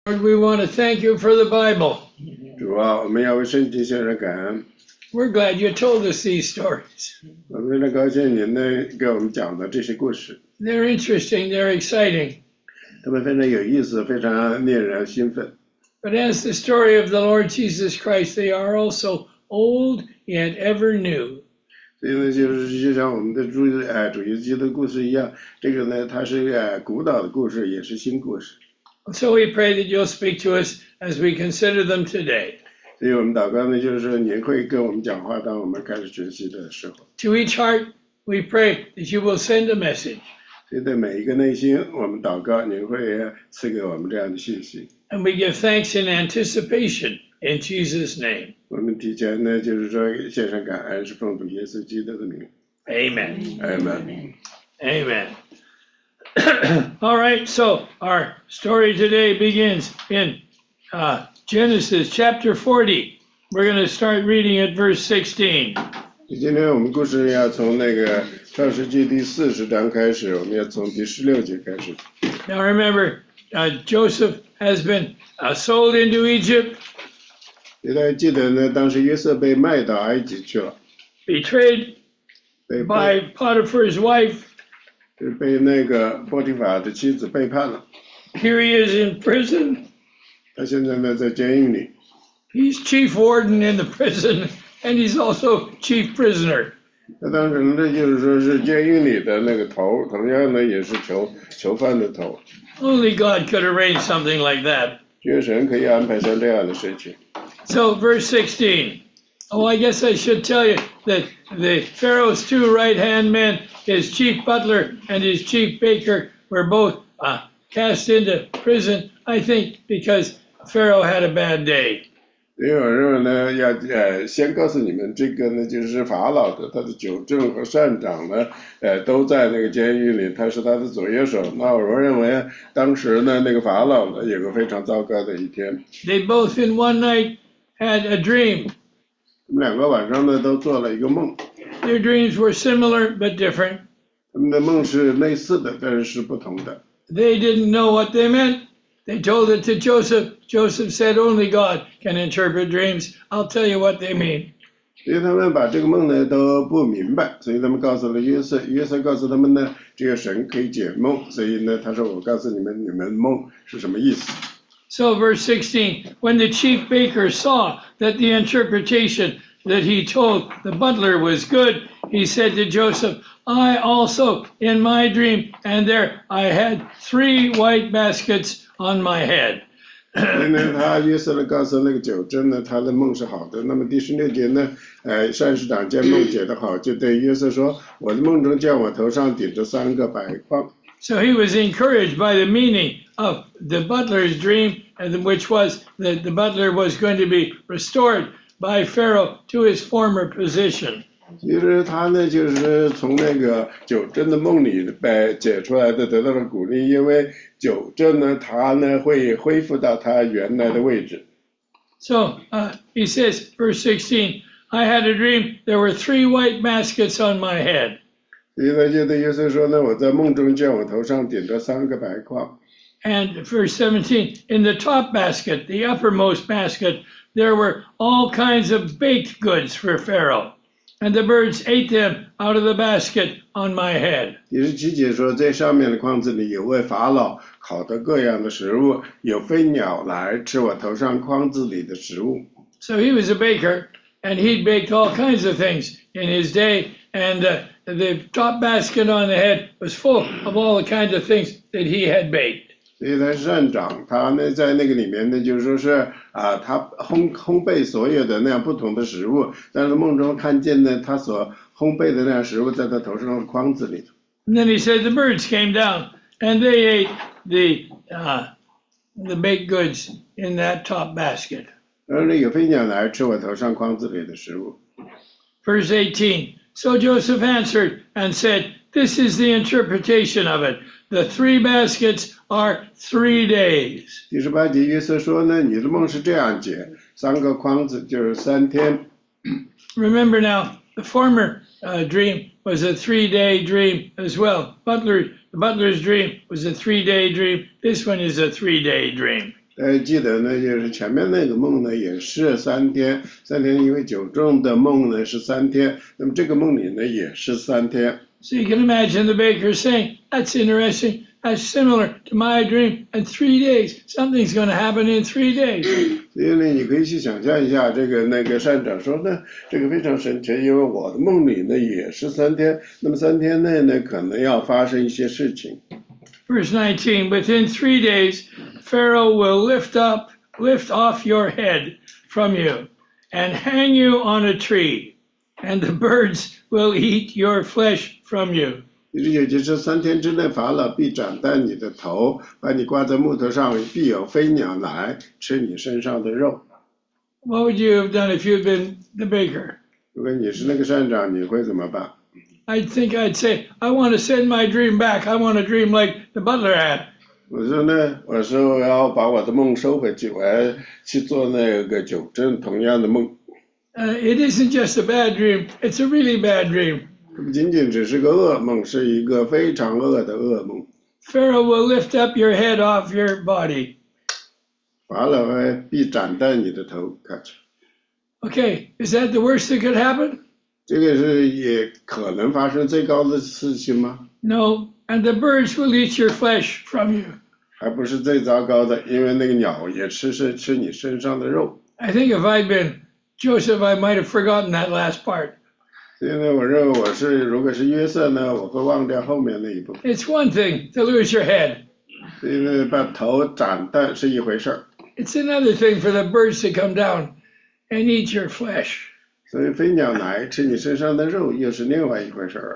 Lord, we want to thank you for the Bible. 主啊，我们要为圣经献上感恩。 We're glad you told us these stories. 我们非常高兴您呢给我们讲的这些故事， They're interesting, they're exciting. 他们非常有意思，非常令人兴奋。 But as the story of the Lord Jesus Christ, they are also old yet ever new. 所以呢，就像我们的主耶稣的故事一样，这个呢，它是古老的故事，也是新故事。 So we pray that you'll speak to us as we consider them today. 所以我们祷告呢，就是说您会跟我们讲话，当我们开始学习的时候。 To each heart, we pray that you will send a message. 所以对每一个内心，我们祷告，您会赐给我们这样的信息。 And we give thanks in anticipation in Jesus' name. 我们提前呢，就是说献上感恩，是奉主耶稣基督的名。 Amen. Amen. Amen. All right, so our story today begins in Genesis chapter 40. We're going to start reading at verse 16. 今天我们故事要从那个创世纪第40章开始，我们要从第16节开始。 Now remember, Joseph has been sold into Egypt, 大家记得呢，当时约瑟被卖到埃及去了， betrayed 被 by Potiphar's wife. 被那个波提法的妻子背叛了。 Here he is in prison. 他现在呢在监狱里， He's chief warden in the prison, and he's also chief prisoner. 他当时呢就是说是监狱里的那个头，同样呢也是囚犯的头。 Only God could arrange something like that. 只有神可以安排上这样的事情。 So, verse 16. Oh, I guess I should tell you that the Pharaoh's two right-hand men, his chief butler and his chief baker, were both cast into prison, I think, because Pharaoh had a bad day. 所以我认为呢，要先告诉你们，这个呢就是法老的他的酒政和善长呢，都在那个监狱里，他是他的左右手。那我认为当时呢，那个法老呢有个非常糟糕的一天。 They both in one night had a dream. 他们两个晚上呢都做了一个梦， Their dreams were similar but different. 他们的梦是类似的，但是是不同的。 They didn't know what they meant. They told it to Joseph. Joseph said, only God can interpret dreams. I'll tell you what they mean. 所以他们把这个梦呢都不明白，所以他们告诉了约瑟，约瑟告诉他们呢，只有神可以解梦，所以呢他说我告诉你们，你们梦是什么意思。 So verse 16, when the chief baker saw that the interpretation that he told the butler was good, he said to Joseph, I also in my dream, and there I had 3 white baskets on my head. 所以呢，他约瑟呢告诉那个酒政呢，他的梦是好的。那么第16节呢，善市长见梦解得好，就对约瑟说，我的梦中见我头上顶着3个白框。 So he was encouraged by the meaning of the butler's dream, and which was that the butler was going to be restored by Pharaoh to his former position. 其实他呢，就是从那个酒政的梦里解出来的，得到了鼓励，因为酒政呢，他呢会恢复到他原来的位置。 So he says, verse 16, I had a dream, there were 3 white baskets on my head. 所以呢，就对约瑟说呢，我在梦中见我头上顶着3个白框。 And verse 17, in the top basket, the uppermost basket, there were all kinds of baked goods for Pharaoh. And the birds ate them out of the basket on my head. 第17节说，在上面的筐子里有为法老烤的各样的食物，有飞鸟来吃我头上筐子里的食物。 So he was a baker, and he'd baked all kinds of things in his day. And the top basket on the head was full of all the kinds of things that he had baked. 所以他是站长，他呢在那个里面呢，就是说是他烘焙所有的那样不同的食物，但是梦中看见呢，他所烘焙的那样食物在他头上的筐子里。 And then he said the birds came down and they ate the baked goods in that top basket. 然后呢，有飞鸟来吃我头上筐子里的食物。 Verse 18, so Joseph answered and said, this is the interpretation of it. The 3 baskets are 3 days. 第18节约瑟说呢，你的梦是这样解，3个筐子就是3天。 Remember now, the former dream was a 3-day dream as well. The butler's dream was a 3-day dream. This one is a 3-day dream. 记得呢，就是前面那个梦呢也是3天，3天因为酒政的梦呢是3天，那么这个梦里呢也是3天。 So you can imagine the baker saying, "That's interesting. That's similar to my dream. In 3 days, something's going to happen in 3 days." 所以呢，你可以去想象一下，那个善长说呢，这个非常神奇，因为我的梦里呢也是3天，那么3天内呢可能要发生一些事情。 Verse 19, within 3 days, Pharaoh will lift off your head from you and hang you on a tree, and the birds will eat your flesh from you. 也就是3天之内，法老必斩断你的头，把你挂在木头上，必有飞鸟来吃你身上的肉。 What would you have done if you had been the baker? 如果你是那个善长，你会怎么办？ I think I'd say, I want to send my dream back. I want a dream like the butler had. 我说呢，我说我要把我的梦收回去，我要去做那个酒政同样的梦。 It isn't just a bad dream, it's a really bad dream. 不仅仅只是个噩梦，是一个非常恶的噩梦。 Pharaoh will lift up your head off your body. 法老必斩断你的头，看着。 Okay, is that the worst that could happen? 这个是也可能发生最高的事情吗？ No, and the birds will eat your flesh from you. 还不是最糟糕的，因为那个鸟也吃你身上的肉。 I think if I'd been Joseph, I might have forgotten that last part. 所以呢，我认为如果是约瑟呢，我会忘掉后面那一部分。 It's one thing to lose your head. 所以呢，把头斩断是一回事儿。 It's another thing for the birds to come down and eat your flesh. 所以飞鸟来吃你身上的肉，又是另外一回事儿。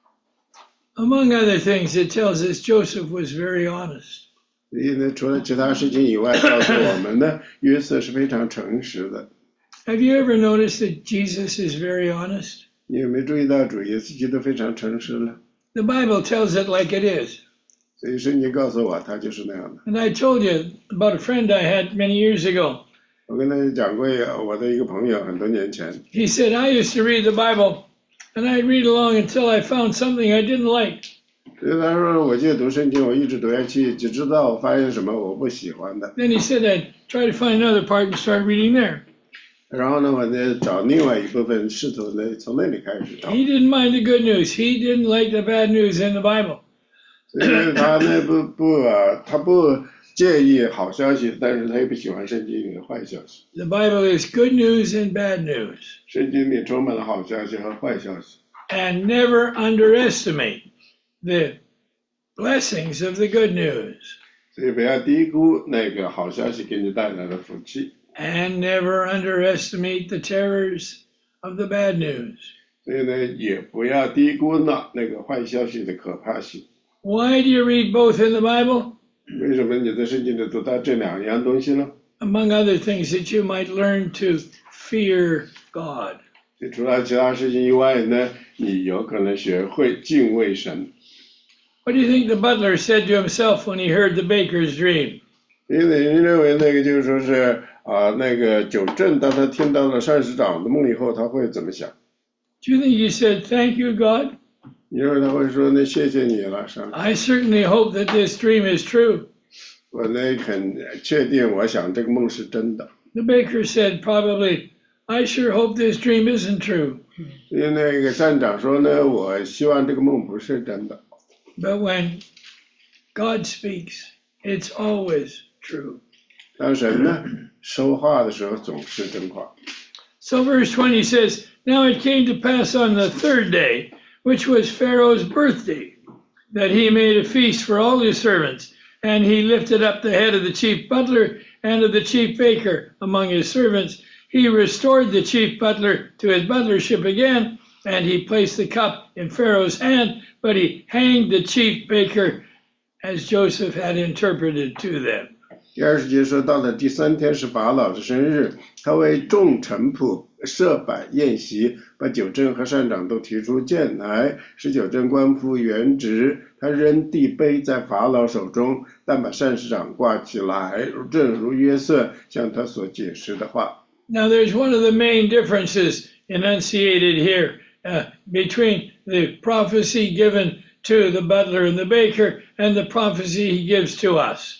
Among other things, it tells us Joseph was very honest. 所以呢，除了其他事情以外，告诉我们呢，约瑟是非常诚实的。 Have you ever noticed that Jesus is very honest? 你有没有注意到主耶稣基督非常诚实呢？ The Bible tells it like it is. 所以圣经告诉我，他就是那样的。 And I told you about a friend I had many years ago. 我跟大家讲过，我的一个朋友很多年前， He said, I used to read the Bible, and I'd read along until I found something I didn't like. 所以他说，我就读圣经，我一直读下去，就知道我发现什么我不喜欢的。 Then he said I'd try to find another part and start reading there. 然后呢，我呢找另外一部分，试图呢从那里开始找。 He didn't mind the good news. He didn't like the bad news in the Bible. 所以他呢他不介意好消息，但是他也不喜欢圣经里的坏消息。 The Bible is good news and bad news. 圣经里充满了好消息和坏消息。 And never underestimate the blessings of the good news. 所以不要低估那个好消息给你带来的福气。 And never underestimate the terrors of the bad news. 所以呢，也不要低估了那个坏消息的可怕性。 Why do you read both in the Bible? 为什么你在圣经里读到这两样东西呢？ Among other things, that you might learn to fear God. 除了其他事情以外呢，你有可能学会敬畏神。 What do you think the butler said to himself when he heard the baker's dream? 因为人认为那个就是说是那个九正，当他听到了善市长的梦以后，他会怎么想？ Do you think he said, "Thank you, God"? 你认为他会说那谢谢你了，上帝。 I certainly hope that this dream is true. 我呢很确定，我想这个梦是真的。 The baker said, probably, I sure hope this dream isn't true. 因为那个站长说呢，我希望这个梦不是真的。 But when God speaks, it's always true. 当神呢说话的时候总是真话。 So verse 20 says, Now it came to pass on the 3rd day, which was Pharaoh's birthday, that he made a feast for all his servants, and he lifted up the head of the chief butler and of the chief baker among his servants. He restored the chief butler to his butlership again, and he placed the cup in Pharaoh's hand, but he hanged the chief baker as Joseph had interpreted to them. 第20节说，到了第3天是法老的生日，他为众臣仆设摆宴席，把九正和善长都提出见来，使九正官复原职。他扔地杯在法老手中，但把善市长挂起来，正如约瑟向他所解释的话。 Now there's one of the main differences enunciated here between the prophecy given to the butler and the baker and the prophecy he gives to us.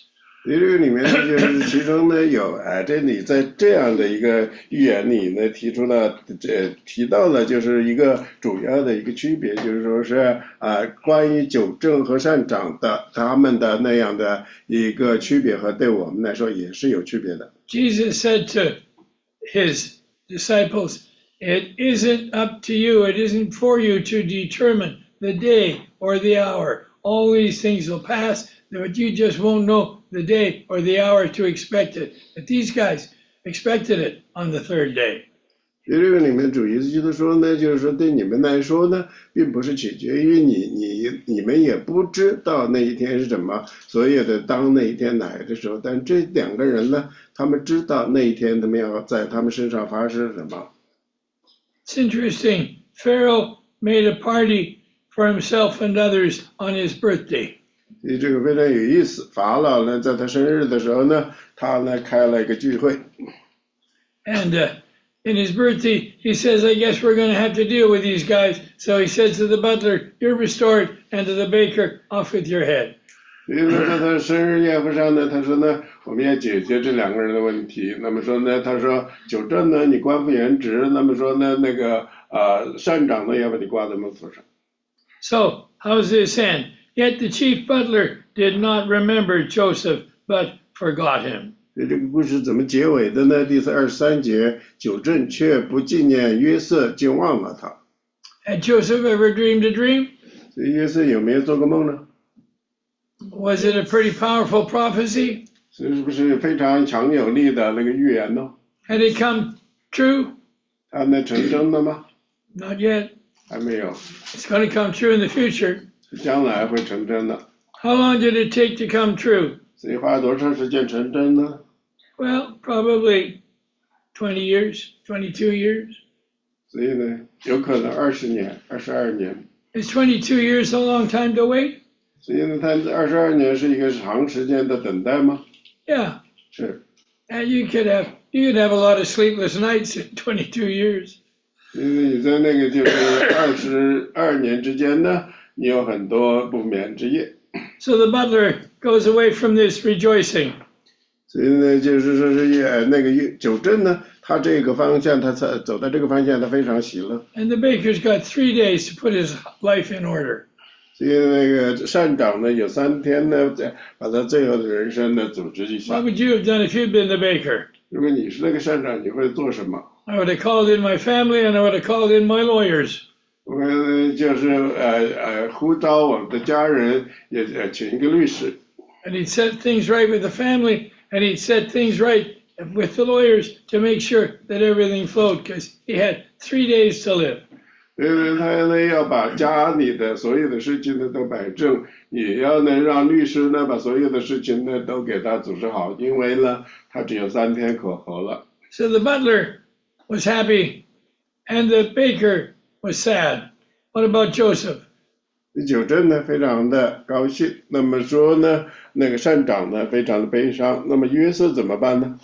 这个里面呢，就是其中呢有这里在这样的一个预言里呢提到了就是一个主要的一个区别，就是说是关于九正和善长的他们的那样的一个区别和对我们来说也是有区别的。 Jesus said to his disciples, "It isn't up to you, it isn't for you to determine the day or the hour. All these things will pass, but you just won't know the day or the hour to expect it." But these guys expected it on the third day. 这个里面主意思就是说呢，就是说对你们来说呢，并不是取决于你们也不知道那一天是什么，所有的当那一天来的时候，但这两个人呢，他们知道那一天他们要在他们身上发生什么。 It's interesting. Pharaoh made a party for himself and others on his birthday. 所以这个非常有意思。法老呢，在他生日的时候呢，他呢开了一个聚会。 And in his birthday, he says, "I guess we're going to have to deal with these guys." So he says to the butler, "You're restored," and to the baker, "Off with your head." 所以呢，在他生日宴会上呢，他说呢，我们要解决这两个人的问题。那么说呢，他说九正呢，你官复原职；那么说呢，那个善长呢，要把你挂在门头上。 So how's this end? Yet the chief butler did not remember Joseph, but forgot him. 所以这个故事怎么结尾的呢？第23节，九正却不纪念约瑟，就忘了他。 Had Joseph ever dreamed a dream? 所以约瑟有没有做过梦呢？ Was it a pretty powerful prophecy? 是不是非常强有力的那个预言呢？ Had it come true? 它能成真了吗？ Not yet. 还没有， It's going to come true in the future. 将来会成真的。 How long did it take to come true? 所以花了多长时间成真呢？ Well, probably 20 years, 22 years. 所以呢，有可能20年、22年。 Is 22 years a long time to wait? 所以呢，它22年是一个长时间的等待吗？ Yeah. 是。 And you could have a lot of sleepless nights in 22 years. 因为你在那个就是22年之间呢，你有很多不眠之夜。 So the butler goes away from this rejoicing. 所以呢，就是说是那个九正呢，他这个方向，他走到这个方向，他非常喜乐。 And the baker's got 3 days to put his life in order. 所以那个善长呢，有3天呢，把他最后的人生呢组织一下。 What would you have done if you'd been the baker? 如果你是那个善长，你会做什么？ I would have called in my family and I would have called in my lawyers. 我就是呼召我们的家人，也请一个律师。 And he'd set things right with the family and he'd set things right with the lawyers to make sure that everything flowed because he had 3 days to live. 他呢要把家里的所有的事情呢都摆正，也要呢让律师呢把所有的事情呢都给他组织好，因为呢他只有3天可活了。 So the butler was happy and the baker was sad. What about Joseph? 九正呢非常的高兴，那么说呢那个善长呢非常的悲伤，那么约瑟怎么办呢？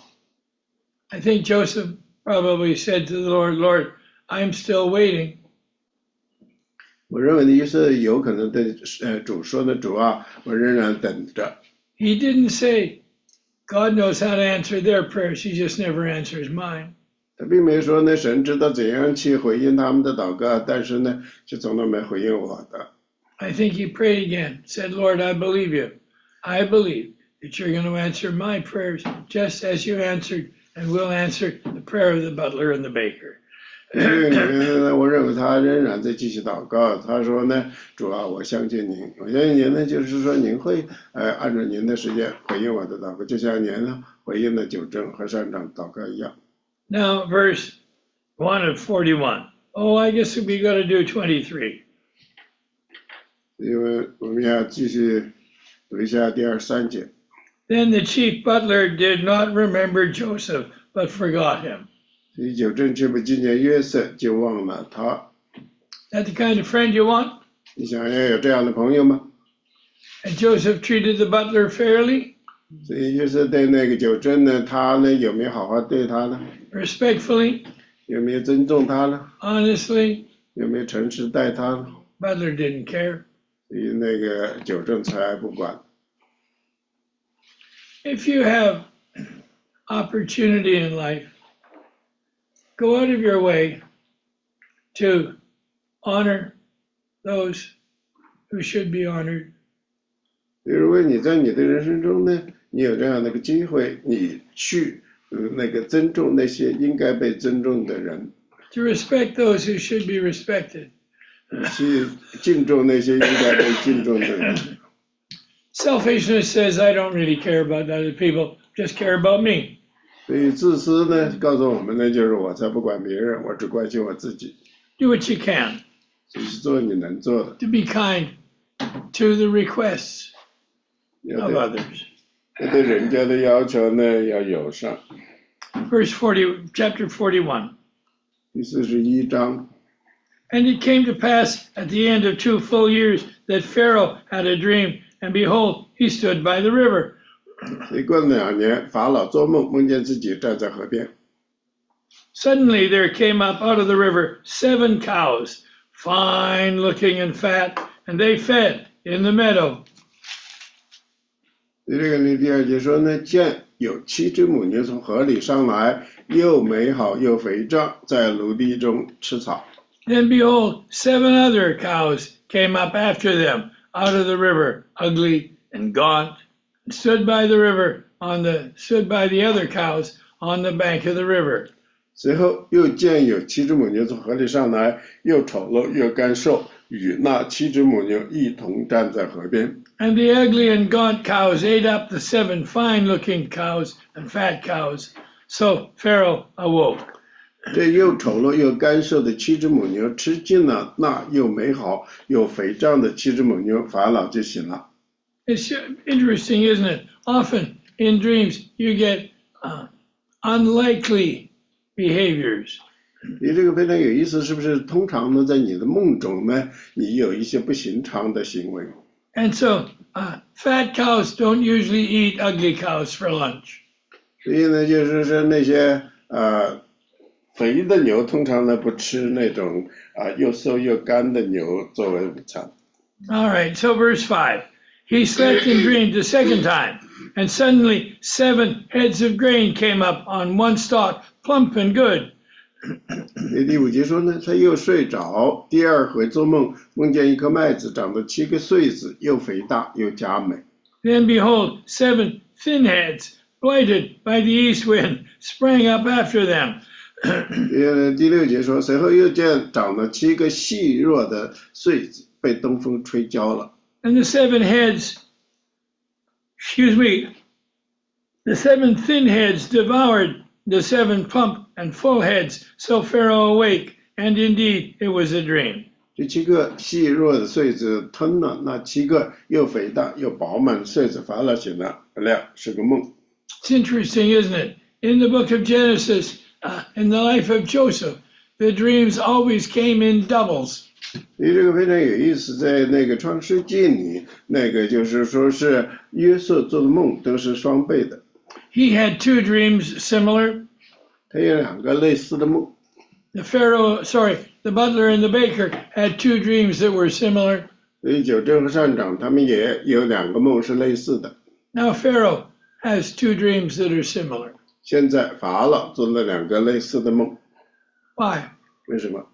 I think Joseph probably said to the Lord, "Lord, I'm still waiting." 我认为约瑟有可能对主说的，主啊，我仍然等着。 He didn't say, "God knows how to answer their prayers, he just never answers mine." 他并没有说呢神知道怎样去回应他们的祷告，但是呢就从来没回应我的。 I think he prayed again, said, "Lord, I believe you. I believe that you're going to answer my prayers just as you answered and will answer the prayer of the butler and the baker." 这个里面呢，我认为他仍然在继续祷告。他说呢，主啊，我相信您，我相信您呢，就是说您会按照您的时间回应我的祷告，就像您呢回应了九正和善长祷告一样。 Now, verse 1 of 41. Oh, I guess we got to do 23. 因为我们要继续读一下第23节。 Then the chief butler did not remember Joseph, but forgot him. 所以九正却不纪念约瑟，就忘了他。 That the kind of friend you want? 你想要有这样的朋友吗？ And Joseph treated the butler fairly, 所以约瑟对那个九正呢，他呢有没有好好对他呢？ respectfully, 有没有尊重他呢？ honestly. 有没有诚实待他呢？ Butler didn't care. 所以那个九正才不管。 If you have opportunity in life, go out of your way to honor those who should be honored. 如果你在你的人生中呢，你有这样的一个机会，你去那个尊重那些应该被尊重的人， To respect those who should be respected. 去敬重那些应该被敬重的人。 Selfishness says, I don't really care about other people, just care about me. 所以自私呢，告诉我们呢，就是我才不管别人，我只关心我自己。 Do what you can 所以做你能做的， to be kind to the requests 要 of 对 others. 对人家的要求呢要友善。 Verse 40, chapter 41. 第41章， And it came to pass at the end of 2 full years that Pharaoh had a dream, and behold, he stood by the river. 一过2年，法老做梦，梦见自己站在河边。 Suddenly there came up out of the river 7 cows, fine looking and fat, and they fed in the meadow. 这个呢，第2节说呢，见有7只母牛从河里上来，又美好又肥壮，在芦地中吃草。 Then behold, 7 other cows came up after them out of the river, ugly and gaunt, and stood by the other cows on the bank of the river. 随后又见有7只母牛从河里上来，又丑陋又干瘦，与那7只母牛一同站在河边。 And the ugly and gaunt cows ate up the 7 fine-looking cows and fat cows. So Pharaoh awoke. 这又丑陋又干瘦的7只母牛吃尽了那又美好又肥壮的7只母牛，法老就醒了。 It's interesting, isn't it? Often in dreams you get unlikely behaviors. 你这个非常有意思，是不是？通常呢，在你的梦中呢，你有一些不寻常的行为。 And so fat cows don't usually eat ugly cows for lunch. 所以呢，就是说那些肥的牛，通常呢不吃那种又瘦又干的牛作为午餐。 All right, so verse 5. He slept and dreamed a second time, and suddenly 7 heads of grain came up on one stalk, plump and good. 第5节说呢，他又睡着，第2回做梦，梦见一颗麦子长着7个穗子，又肥大又佳美。 Then behold, 7 thin heads, blighted by the east wind, sprang up after them. 第6节说，随后又见长了7个细弱的穗子，被东风吹焦了。 And the 7 thin heads devoured the 7 plump and full heads. So Pharaoh awake, and indeed it was a dream. 这7个细弱的穗子吞了那7个又肥大又饱满的穗子，法老醒了，是个梦。 It's interesting, isn't it? In the book of Genesis, in the life of Joseph, the dreams always came in doubles. 所以这个非常有意思，在那个创世纪里，那个就是说是约瑟做的梦都是双倍的。 He had 2 dreams similar. 他有2个类似的梦。 The butler and the baker had 2 dreams that were similar. 所以酒政和膳长他们也有2个梦是类似的。 Now Pharaoh has 2 dreams that are similar. 现在法老做了2个类似的梦， Why? 为什么？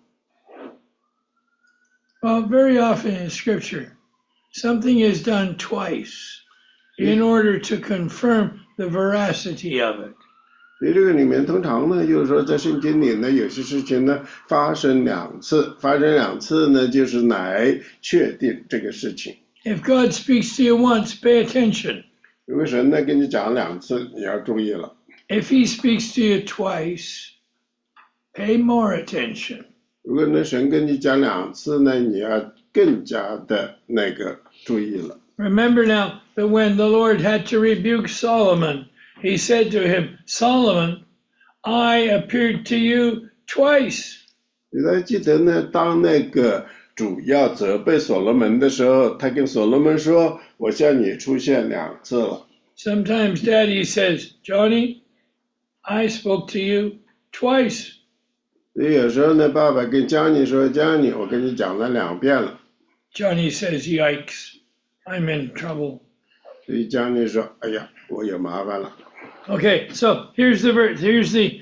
Well, very often in Scripture, something is done twice in order to confirm the veracity of it. 所以这个里面通常呢，就是说在圣经里呢，有些事情呢发生2次呢，就是来确定这个事情。 If God speaks to you once, pay attention. 如果神呢跟你讲2次，你要注意了。 If He speaks to you twice, pay more attention. 如果呢神跟你讲2次呢，你要更加的那个注意了。 Remember now that when the Lord had to rebuke Solomon, He said to him, Solomon, I appeared to you twice. 你还记得呢？当那个主要责备所罗门的时候，他跟所罗门说：“我向你出现2次了。” Sometimes Daddy says, Johnny, I spoke to you twice. 所以有时候呢，爸爸跟江妮说：“江妮，我跟你讲了2遍了。” Johnny says, yikes, I'm in trouble. 所以将军说：“哎呀，我有麻烦了。” Okay, so here's the verse. Here's the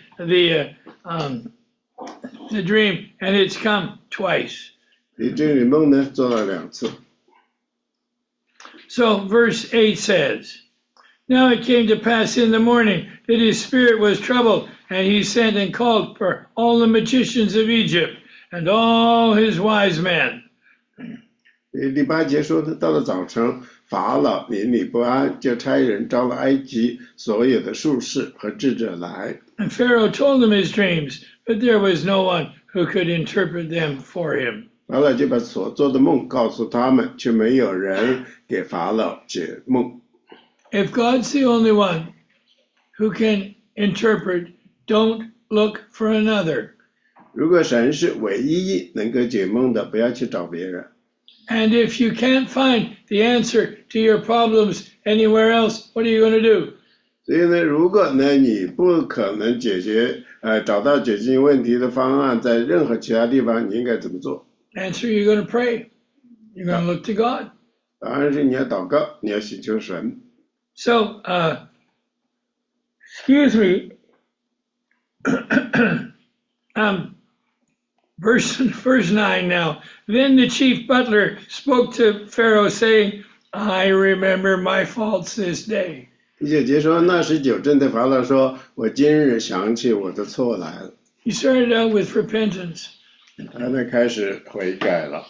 dream, and it's come twice. 这里梦呢做了2次。 So verse 8 says, Now it came to pass in the morning that his spirit was troubled, and he sent and called for all the magicians of Egypt and all his wise men. 第8节说的，到了早晨，法老邻里不安，就差人招了埃及所有的术士和智者来。 And Pharaoh told them his dreams, but there was no one who could interpret them for him. 法老就把所做的梦告诉他们，却没有人给法老解梦。 If God's the only one who can interpret, don't look for another. 如果神是唯一能够解梦的，不要去找别人。 And if you can't find the answer to your problems anywhere else, what are you going to do? 所以呢，如果呢你不可能找到解决问题的方案，在任何其他地方，你应该怎么做？ Answer, you're going to pray. You're going to look to God. 当然是你要祷告，你要寻求神。 So, excuse me. Verse 9 now. Then the chief butler spoke to Pharaoh, saying, I remember my faults this day. 第9节说，那时酒政对法老说：“我今日想起我的错来了。” He started out with repentance. 他呢开始悔改了。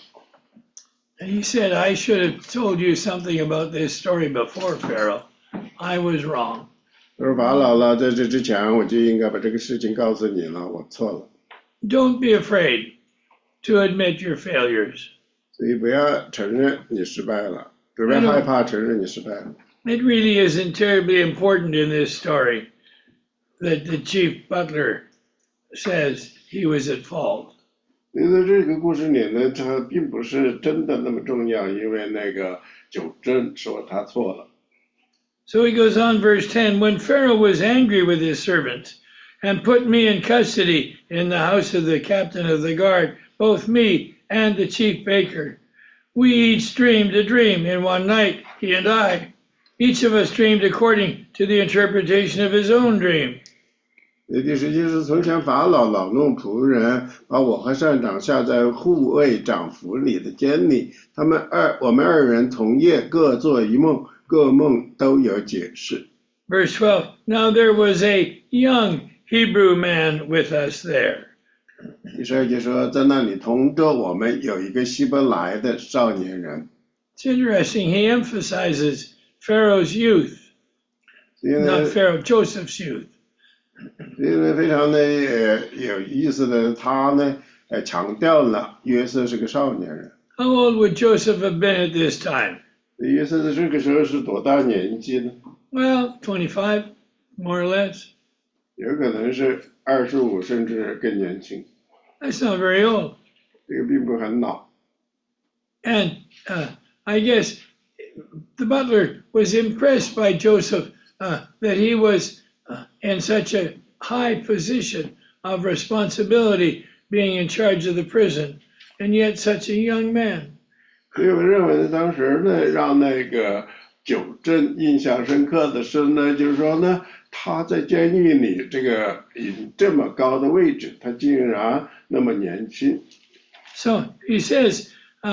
And he said, I should have told you something about this story before, Pharaoh. I was wrong. 他说：“法老了，在这之前我就应该把这个事情告诉你了，我错了。” Don't be afraid to admit your failures. 所以不要承认你失败了，不要害怕承认你失败了。 It really isn't terribly important in this story that the chief butler says he was at fault. 所以在这个故事里呢，它并不是真的那么重要，因为那个酒政说他错了。 So he goes on, verse 10, When Pharaoh was angry with his servants and put me in custody in the house of the captain of the guard, both me and the chief baker, we each dreamed a dream in one night, he and I. Each of us dreamed according to the interpretation of his own dream. 第10节是从前法老恼怒仆人，把我和上长下在护卫长府里的监里，我们二人同夜各做一梦，各梦都有解释。 Verse 12, Now there was a young Hebrew man with us there. 第12节说，在那里同着我们有一个希伯来的少年人。 It's interesting, he emphasizes Pharaoh's youth, not Pharaoh, Joseph's youth. 所以呢，非常的有意思的，他呢强调了约瑟是个少年人。 How old would Joseph have been at this time? 约瑟在这个时候是多大年纪呢？ Well, 25, more or less. 有可能是25，甚至更年轻。 That's not very old. 这个并不很老。 And I guess the butler was impressed by Joseph that he was in such a high position of responsibility, being in charge of the prison, and yet such a young man. 所以我认为当时呢，让那个酒政印象深刻的是呢，就是说呢，他在监狱里这个以这么高的位置，他竟然那么年轻。 So he says,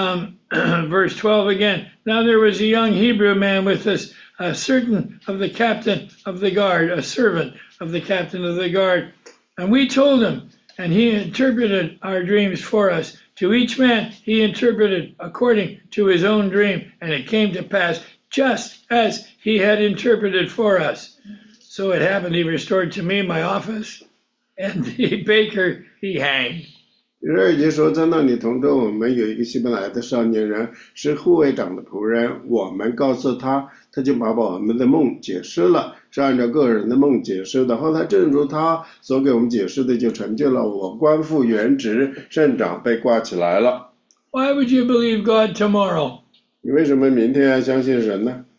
verse 12 again, Now there was a young Hebrew man with us, a certain of the captain of the guard, a servant of the captain of the guard. And we told him, and he interpreted our dreams for us. To each man he interpreted according to his own dream, and it came to pass just as he had interpreted for us. So it happened, he restored to me my office, and the baker he hanged. 12节说，在那里同着我们有一个希伯来的少年人，是护卫长的仆人。我们告诉他，他就把我们的梦解释了，是按照个人的梦解释的。后来正如他所给我们解释的，就成就了我官复原职，省长被挂起来了。 Why would you believe God tomorrow? 你为什么明天要相信神呢？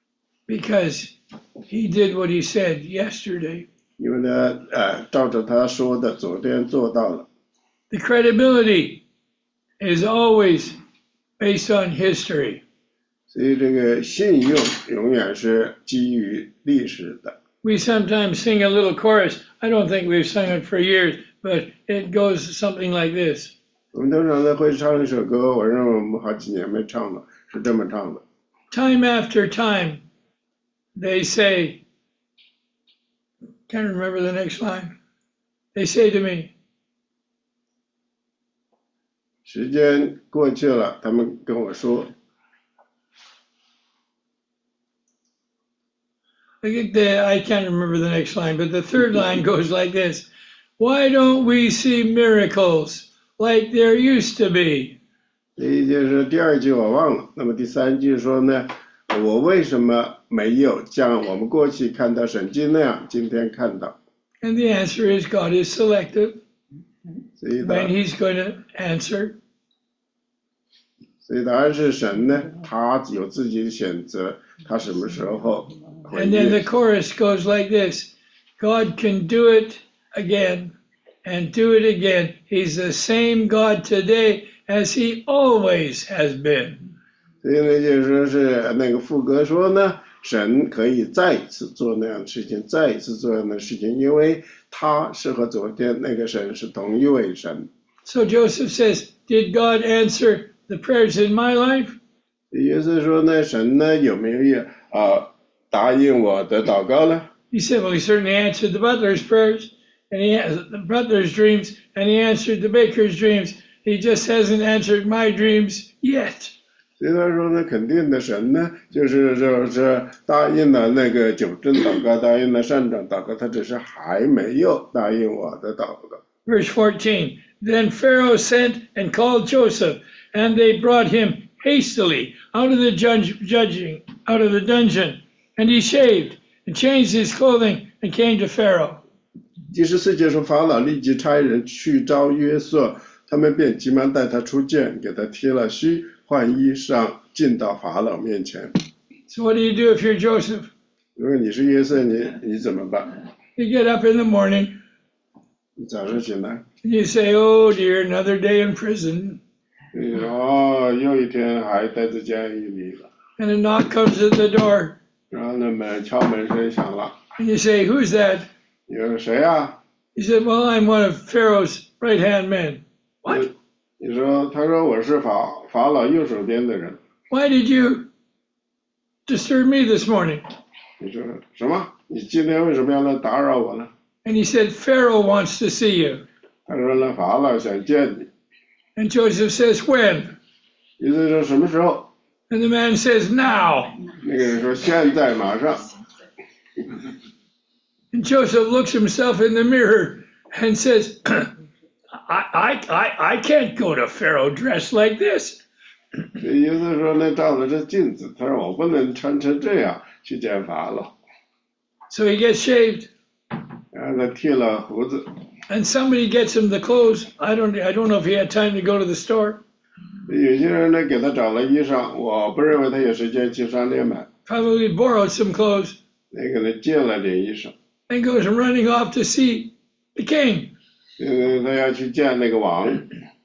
Because he did what he said yesterday. 因为呢，照着他说的，昨天做到了。 The credibility is always based on history. 所以这个信用永远是基于历史的。 We sometimes sing a little chorus. I don't think we've sung it for years, but it goes something like this. 我们通常呢会唱一首歌，我认为我们好几年没唱了，是这么唱的。 Time after time, they say, can't remember the next line. They say to me, 时间过去了，他们跟我说， I can't remember the next line, but the third line goes like this. Why don't we see miracles like there used to be? 这就是第二句我忘了。那么第三句说呢，我为什么没有像我们过去看到神迹那样，今天看到？ And the answer is God is selective 所以 when He's going to answer. 所以答案是神呢，他有自己的选择，他什么时候回 And then the 应。 chorus goes like this. God can do it again and do it again. He's the same God today as He always has been. 所以呢，就是说是那个副歌说呢，神可以再一次做那样的事情，再一次做那样的事情，因为他是和昨天那个神是同一位神。 So Joseph says, did God answer the prayers in my life? 也就是说呢，神呢有没有答应我的祷告呢？ He said, well, He certainly answered the butler's prayers, and He answered the butler's dreams, and He answered the baker's dreams. He just hasn't answered my dreams yet. 所以他说呢，肯定的神呢，就是答应了那个九正祷告，答应了善长祷告，他只是还没有答应我的祷告。 Verse 14, then Pharaoh sent and called Joseph, and they brought him hastily out of the dungeon, and he shaved and changed his clothing and came to Pharaoh. 第14节说，法老立即差人去召约瑟，他们便急忙带他出见，给他剃了须，换衣裳，进到法老面前。 So what do you do if you're Joseph? 如果你是约瑟，你怎么办？ You get up in the morning 你早上醒来， and you say, oh dear, another day in prison. 又一天还待在监狱里了。 And a knock comes at the door, 然后呢，敲门声响了， and you say, who's that? 你说谁啊？ He said, well, I'm one of Pharaoh's right-hand men. What? 你说，他说我是法老右手边的人。 Why did you disturb me this morning? 你说什么？你今天为什么要来打扰我呢？ And he said, Pharaoh wants to see you. 他说呢，法老想见你。 And Joseph says, when? 意思说什么时候？ And the man says, now. 那个人说现在马上。 And Joseph looks himself in the mirror and says, I can't go to Pharaoh dressed like this. 这意思说呢，照着这镜子，他说我不能穿成这样去见法老。 So he gets shaved. 然后他剃了胡子。 And somebody gets him the clothes. I don't know if he had time to go to the store. 有些人呢给他找了衣裳，我不认为他有时间去商店买。 Probably borrowed some clothes. 那个人借了点衣裳。 And goes running off to see the king. 他要去见那个王。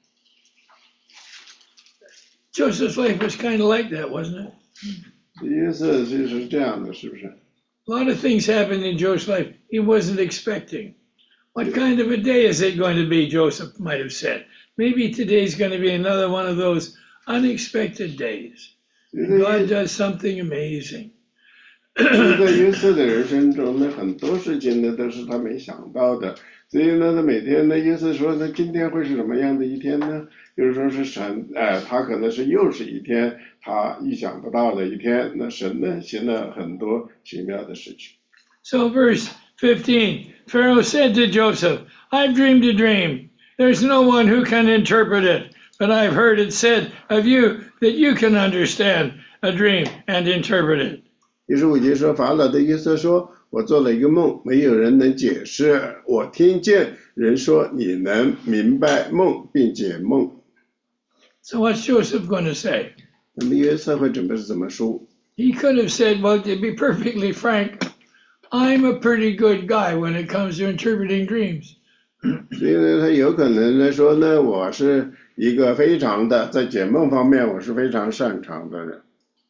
Joseph's life was kind of like that, wasn't it? 意思就是这样的，是不是？ A lot of things happened in Joseph's life he wasn't expecting. What kind of a day is it going to be, Joseph might have said. Maybe today's going to be another one of those unexpected days. God does something amazing. 在约瑟的人生中呢，很多事情呢都是他没想到的，所以呢，他每天呢，约瑟说呢，今天会是什么样的一天呢？就是说是神，他可能是又是一天他意想不到的一天，那神呢行了很多奇妙的事情。 So verse 15, Pharaoh said to Joseph, I've dreamed a dream. There's no one who can interpret it, but I've heard it said of you that you can understand a dream and interpret it. 15节说，法老对约瑟说，我做了一个梦，没有人能解释，我听见人说你能明白梦并解梦。 So what's Joseph going to say? 那么约瑟会准备是怎么说？ He could have said, well, to be perfectly frank, I'm a pretty good guy when it comes to interpreting dreams. 所以呢，他有可能呢说呢，我是一个非常的在解梦方面我是非常擅长的人。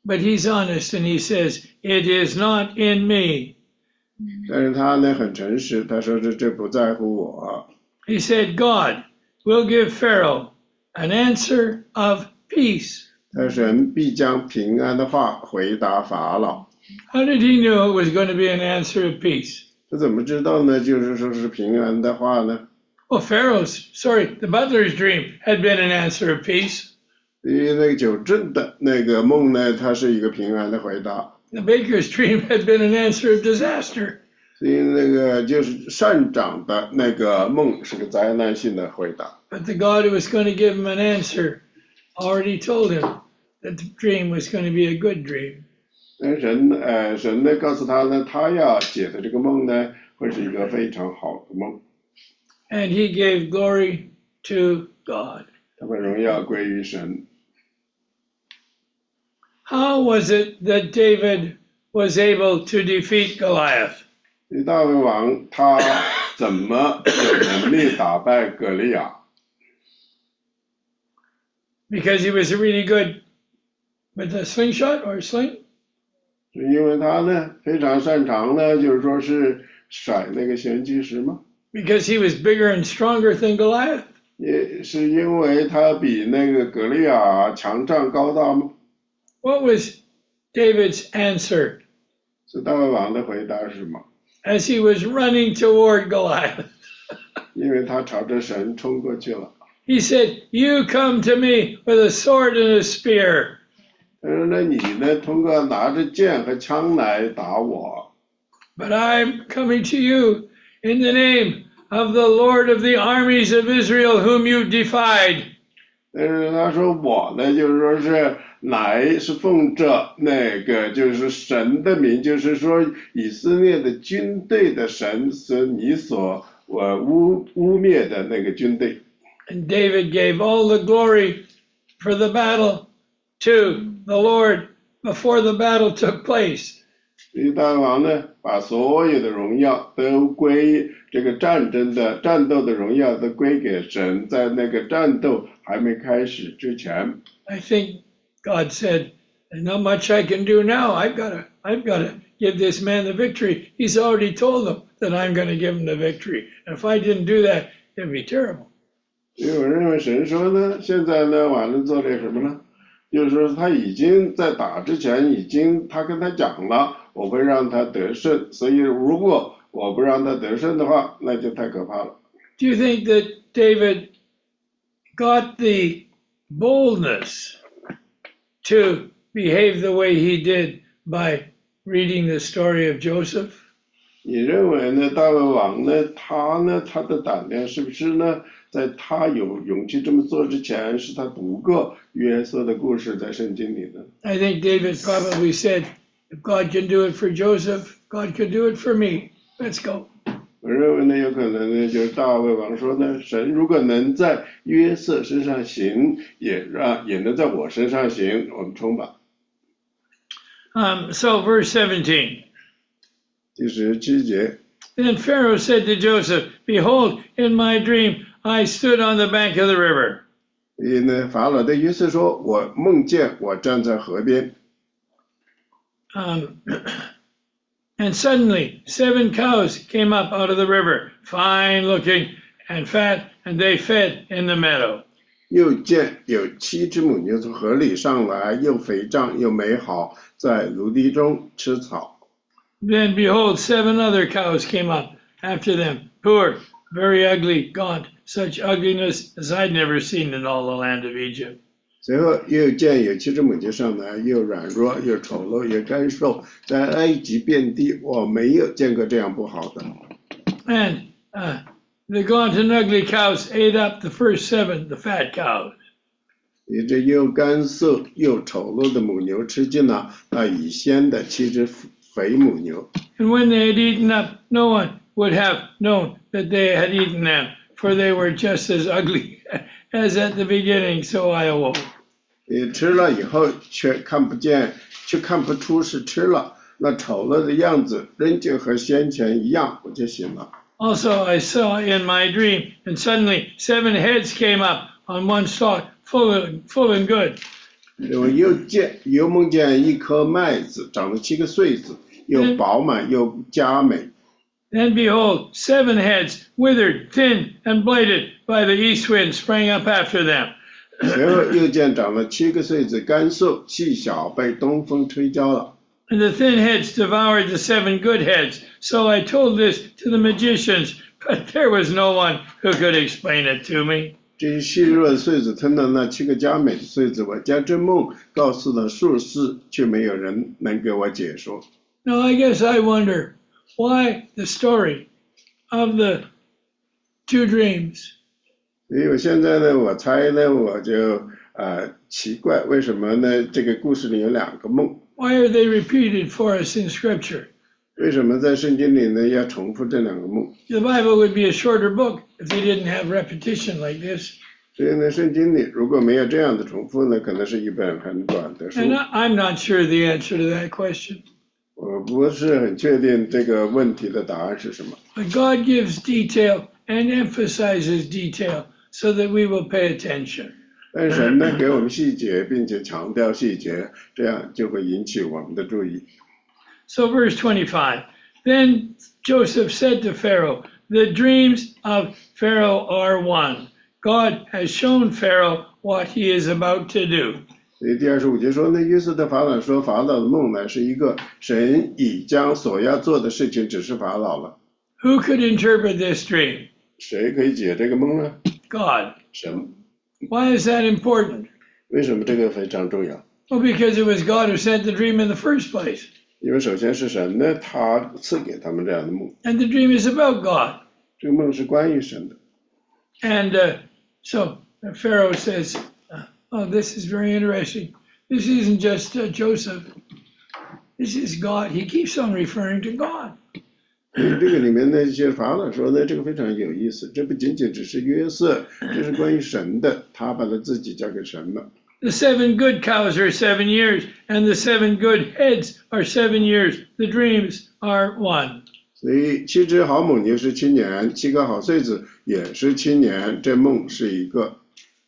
But he's honest and he says, it is not in me. 但是他呢很诚实，他说这不在乎我。 He said, God will give Pharaoh an answer of peace. 他神必将平安的话回答法老。 How did he know it was going to be an answer of peace? 他怎么知道呢？就是说是平安的话呢？ Well, the butler's dream had been an answer of peace. 因为那个酒政的那个梦呢，它是一个平安的回答。 The baker's dream had been an answer of disaster. 所以那个就是善长的那个梦是个灾难性的回答。 But the God who was going to give him an answer already told him that the dream was going to be a good dream. 神呢告诉他呢，他要解的这个梦呢，会是一个非常好的梦。 And he gave glory to God. 他把荣耀归于神。 How was it that David was able to defeat Goliath? 大卫王他怎么有能力打败歌利亚？ Because he was really good with a slingshot or a sling? 是因为他呢非常擅长呢，就是说是甩那个弦击石吗？ Because he was bigger and stronger than Goliath? 也是因为他比那个歌利亚强壮高大吗？ What was David's answer 所以大卫王的回答是什么？ as he was running toward Goliath? 因为他朝着神冲过去了。 He said, you come to me with a sword and a spear. 他说那你呢通过拿着剑和枪来打我， But I'm coming to you in the name of the Lord of the armies of Israel whom you defied. 但是他说我呢就是说是来是奉着那个就是神的名，就是说以色列的军队的神是你所污蔑的那个军队。 And David gave all the glory for the battle to the Lord before the battle took place. 所以大王呢把所有的荣耀都归这个战斗的荣耀都归给神，在那个战斗还没开始之前。 I think God said, there's not much I can do now. I've got to give this man the victory. He's already told them that I'm going to give him the victory. And if I didn't do that, it'd be terrible. 所以我认为神说呢，现在呢完了做点什么呢？就是说他已经在打之前他跟他讲了，我会让他得胜，所以如果我不让他得胜的话，那就太可怕了。 Do you think that David got the boldness to behave the way he did by reading the story of Joseph? 你认为呢？大卫王呢？他的胆量是不是呢？在他有勇气这么做之前，是他读过约瑟的故事在圣经里呢？ I think David probably said, if God can do it for Joseph, God can do it for me. Let's go. 我认为呢，有可能呢，就是大卫王说呢，神如果能在约瑟身上行，也能在我身上行，我们冲吧。 So verse 17. 第17节。 Then Pharaoh said to Joseph, behold, in my dream I stood on the bank of the river. 所以呢，法老对约瑟说：“我梦见我站在河边。” And suddenly 7 cows came up out of the river, fine looking and fat, and they fed in the meadow. 又见有7只母牛从河里上来，又肥壮又美好，在芦地中吃草。 Then behold, 7 other cows came up after them, poor, very ugly, gaunt, such ugliness as I'd never seen in all the land of Egypt. 随后又见有7只母牛上来，又软弱又丑陋又干瘦，在埃及遍地，我没有见过这样不好的。 And the gaunt and ugly cows ate up the first 7, the fat cows. 你这又干涩又丑陋的母牛吃尽了那已先的7只肥母牛。 And when they had eaten up, no one would have known that they had eaten them, for they were just as ugly as at the beginning, so I awoke. 你吃了以后却看不出是吃了，那丑陋的样子仍旧和先前一样，我就醒了。 Also I saw in my dream, and suddenly 7 heads came up on one stalk, full and good. 我又梦见一颗麦子，长了7个穗子，又饱满又佳美。 And behold, 7 heads, withered, thin, and blighted by the east wind, sprang up after them. 随后又见长了7个穗子，干瘦细小，被东风吹焦了。 And the thin heads devoured the 7 good heads. So I told this to the magicians, but there was no one who could explain it to me. 这些细弱的穗子吞了那7个佳美的穗子，我将这梦告诉了术士，却没有人能给我解说。 Now I guess I wonder why the story of the 2 dreams. 所以我现在呢，我猜呢，我就奇怪，为什么呢？这个故事里有2个梦。 Why are they repeated for us in Scripture? 为什么在圣经里呢要重复这2个梦？ The Bible would be a shorter book if they didn't have repetition like this. 所以呢，圣经里如果没有这样的重复呢，可能是一本很短的书。 And I'm not sure the answer to that question. 我不是很确定这个问题的答案是什么。 But God gives detail and emphasizes detail so that we will pay attention. 但神呢给我们细节，并且强调细节，这样就会引起我们的注意。 So verse 25, then Joseph said to Pharaoh, the dreams of Pharaoh are one. God has shown Pharaoh what he is about to do. 所以第25节说呢，约瑟对法老说，法老的梦乃是一个，神已将所要做的事情指示法老了。 Who could interpret this dream? 谁可以解这个梦呢？ God. 神。 Why is that important? 为什么这个非常重要？ Well, because it was God who sent the dream in the first place. 因为首先是神呢，他赐给他们这样的梦。 And the dream is about God. 这个梦是关于神的。 And so Pharaoh says, oh, this is very interesting. This isn't just Joseph. This is God. He keeps on referring to God. 这个里面呢，就是法老说呢，这个非常有意思，这不仅仅只是约瑟，这是关于神的，他把他自己交给神了。 The 7 good cows are 7 years, and the 7 good heads are 7 years. The dreams are one. 所以7只好母牛是7年，7个好穗子也是7年，这梦是一个。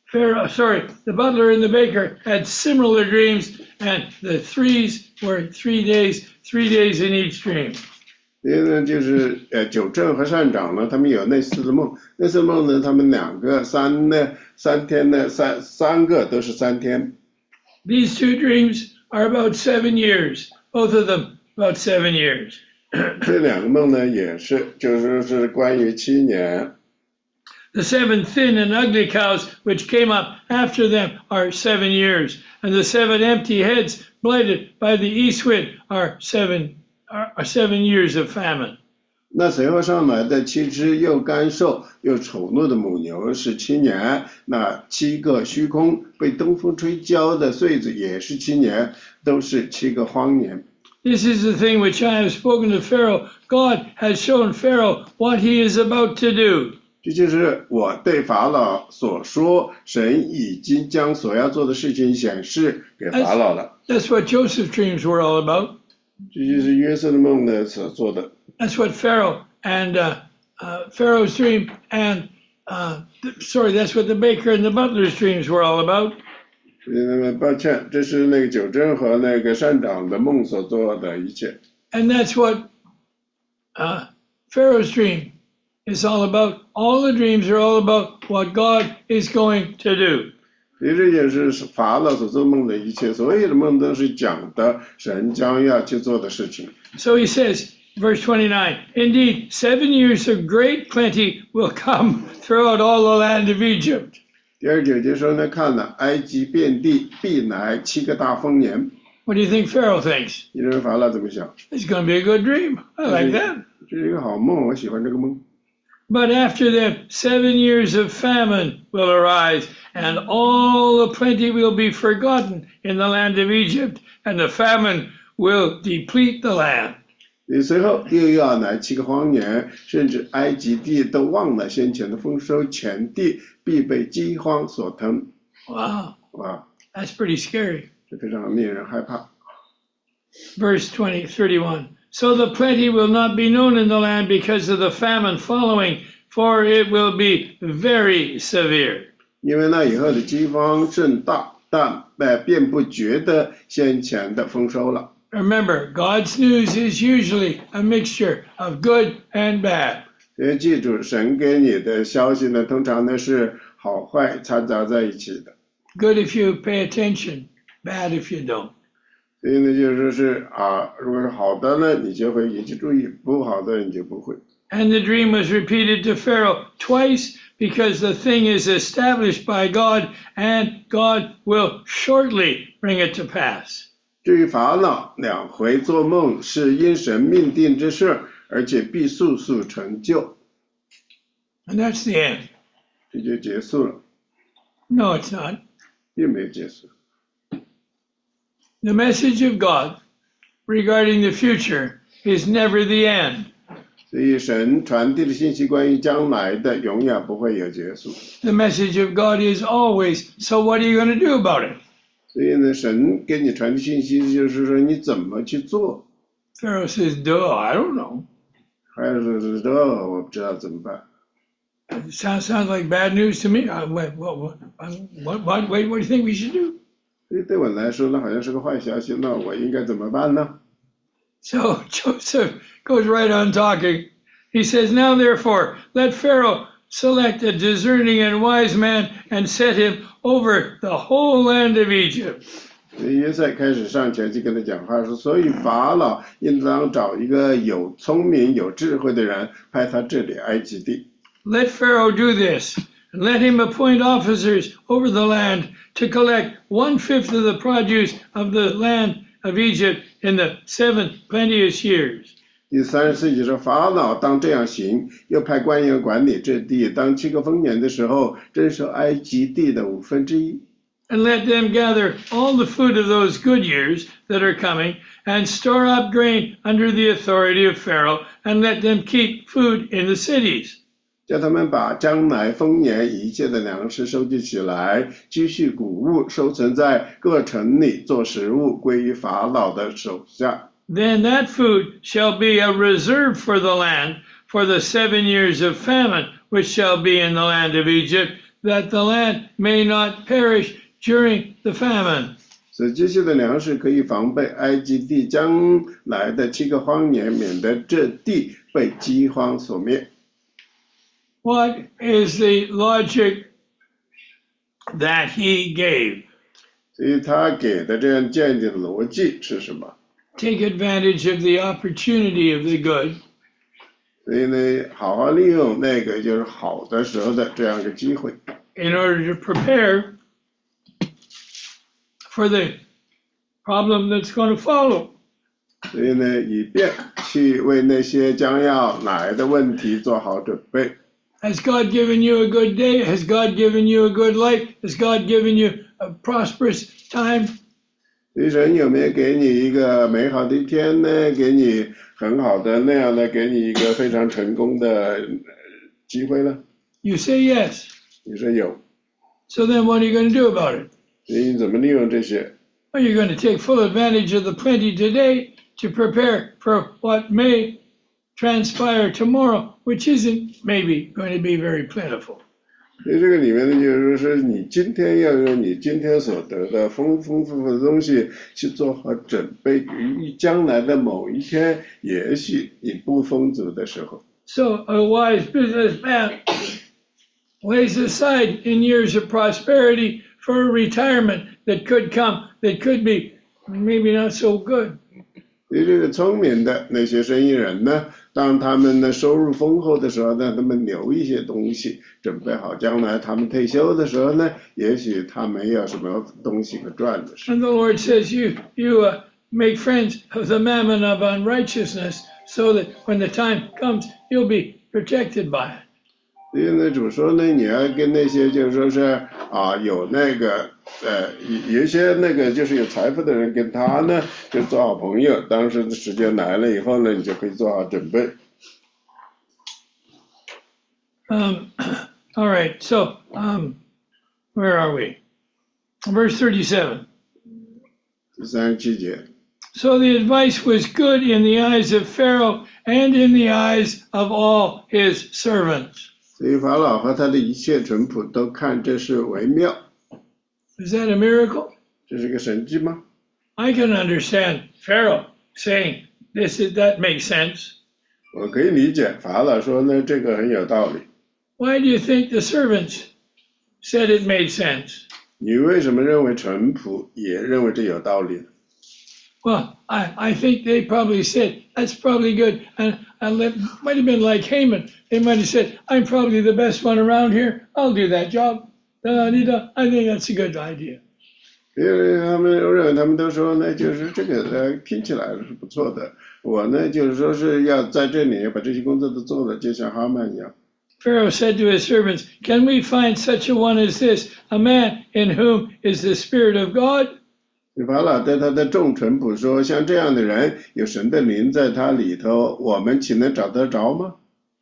The butler and the baker had similar dreams, and the threes were 3 days, 3 days in each dream. 所以呢，就是九正和善长呢，他们有类似的梦，类似的梦呢，他们2个3天呢，3个都是3天。 These 2 dreams are about 7 years, both of them about 7 years. 这2个梦呢，也是就是关于7年。 The 7 thin and ugly cows which came up after them are 7 years, and the 7 empty heads blighted by the east wind are 7 years of famine. 那随后上来的7只又干瘦又丑陋的母牛是7年，那7个虚空被东风吹焦的穗子也是7年，都是7个荒年。 This is the thing which I have spoken to Pharaoh. God has shown Pharaoh what he is about to do. 这就是我对法老所说，神已经将所要做的事情显示给法老了。 That's what Joseph's dreams were all about. 这就是约瑟的梦呢所做的。 That's what Pharaoh and Pharaoh's dream and that's what the baker and the butler's dreams were all about. 那么抱歉，这是那个九正和那个善长的梦所做的一切。 And that's what Pharaoh's dream is all about. All the dreams are all about what God is going to do. 所以这也是法老所做梦的一切，所有的梦都是讲的神将要去做的事情。 So he says, verse 29, indeed, 7 years of great plenty will come throughout all the land of Egypt. 第29节说呢，看了埃及遍地必来7个大丰年。 What do you think Pharaoh thinks? 你认为法老怎么想？ It's going to be a good dream. I like that. 这是一个好梦，我喜欢这个梦。 But after them, 7 years of famine will arise, and all the plenty will be forgotten in the land of Egypt, and the famine will deplete the land. 随后又要来7个荒年，甚至埃及地都忘了先前的丰收，全地必被饥荒所吞。 Wow, 哇， that's pretty scary. 这非常令人害怕。 Verse 31. So the plenty will not be known in the land because of the famine following, for it will be very severe. 因为那以后的饥荒甚大， 但便不觉得先前的丰收了。 Remember, God's news is usually a mixture of good and bad. 所以记住，神给你的消息呢，通常呢是好坏掺杂在一起的。 Good if you pay attention, bad if you don't. 所以呢，就是如果是好的呢，你就会引起注意；不好的你就不会。 And the dream was repeated to Pharaoh twice because the thing is established by God and God will shortly bring it to pass. 至于法老2回做梦是因神命定之事，而且必速速成就。 And that's the end. 这就结束了。 No, it's not. 并没有结束。 The message of God regarding the future is never the end. 所以神传递的信息关于将来的，永远不会有结束。 The message of God is always, so what are you going to do about it? 所以呢，神给你传递信息，就是说你怎么去做。 Pharaoh says, duh, I don't know. 还是说我不知道怎么办。 It sounds like bad news to me. What do you think we should do? 所以对我来说呢，好像是个坏消息，那我应该怎么办呢？ So Joseph goes right on talking. He says, now therefore, let Pharaoh select a discerning and wise man and set him over the whole land of Egypt. 约瑟开始上前去跟他讲话说，所以法老应当找一个有聪明有智慧的人，派他治理埃及地。 Let Pharaoh do this, and let him appoint officers over the land to collect 1/5 of the produce of the land of Egypt in the 7 plenteous years. 第34节说，法老当这样行，又派官员管理这地，当7个丰年的时候，征收埃及地的1/5。 And let them gather all the food of those good years that are coming, and store up grain under the authority of Pharaoh, and let them keep food in the cities. 叫他们把将来丰年一切的粮食收集起来，积蓄谷物，收存在各城里做食物，归于法老的手下。 Then that food shall be a reserve for the land for the 7 years of famine, which shall be in the land of Egypt, that the land may not perish during the famine. 所这些的粮食可以防备埃及地将来的7个荒年，免得这地被饥荒所灭。 What is the logic that he gave? 所以他给的这样建议的逻辑是什么？ Take advantage of the opportunity of the good. 所以呢，好好利用那个就是好的时候的这样一个机会。 In order to prepare for the problem that's going to follow. 所以呢，以便去为那些将要来的问题做好准备。 Has God given you a good day? Has God given you a good life? Has God given you a prosperous time? 神有没有给你一个美好的一天呢？给你很好的那样的，给你一个非常成功的机会呢？ You say yes. 你说有。 So then what are you going to do about it? 所以你怎么利用这些？ Are you going to take full advantage of the plenty today to prepare for what may transpire tomorrow, which isn't maybe going to be very plentiful? 所以这个里面呢，就是说你今天要用你今天所得的丰富的东西去做好准备，于将来的某一天，也许你不丰足的时候。 So a wise businessman lays aside in years of prosperity for a retirement that could come, that could be maybe not so good. 所以这个聪明的那些生意人呢，当他们的收入丰厚的时候呢，他们留一些东西，准备好将来他们退休的时候呢，也许他没有什么东西可赚的时候。 And the Lord says, you make friends of the mammon of unrighteousness, so that when the time comes, you'll be protected by it. 所以呢，主说呢，你要跟那些就是说是有那个有一些那个就是有财富的人，跟他呢就做好朋友。当时的时间来了以后呢，你就可以做好准备。 All right, so where are we? Verse 37. 37节。 So the advice was good in the eyes of Pharaoh and in the eyes of all his servants. 所以法老和他的一切臣仆都看这事为妙。 Is that a miracle? 这是个神迹吗？ I can understand Pharaoh saying that makes sense. 我可以理解法老说呢，这个很有道理。 Why do you think the servants said it made sense? 你为什么认为淳朴也认为这有道理呢？ Well, I think they probably said, that's probably good. And it might have been like Haman. They might have said, I'm probably the best one around here. I'll do that job. I think that's a good idea. 因为他们认为他们都说呢，就是这个听起来是不错的。我呢，就是说是要在这里把这些工作都做了，就像哈曼一样。 Pharaoh said to his servants, Can we find such a one as this, a man in whom is the Spirit of God? 法老对他的众臣仆说：“像这样的人，有神的灵在他里头，我们岂能找得着吗？”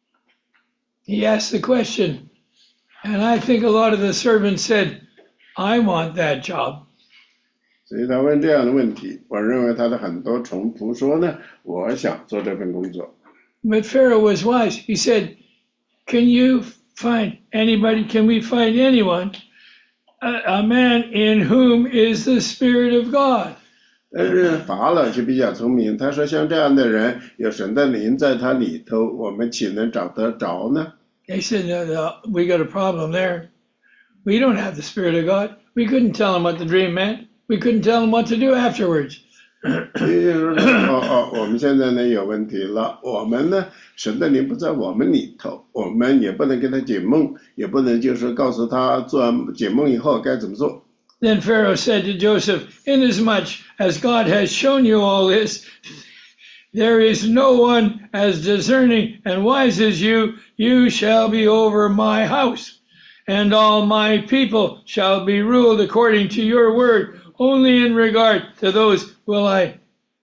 He asked the question, and I think a lot of the servants said, I want that job. 所以他问这样的问题，我认为他的很多臣仆说呢，我想做这份工作。 But Pharaoh was wise. He said, Can you find anybody? Can we find anyone? A man in whom is the Spirit of God. 但是法老就比较聪明，他说像这样的人，有神的灵在他里头，我们岂能找得着呢？ They said, no, we got a problem there. We don't have the Spirit of God. We couldn't tell him what the dream meant. We couldn't tell him what to do afterwards. 所以说我们现在呢有问题了，我们呢神的灵不在我们里头，我们也不能给他解梦，也不能就是告诉他做解梦以后该怎么做。 Then Pharaoh said to Joseph, Inasmuch as God has shown you all this, there is no one as discerning and wise as you. You shall be over my house, and all my people shall be ruled according to your word. Only in regard to those will I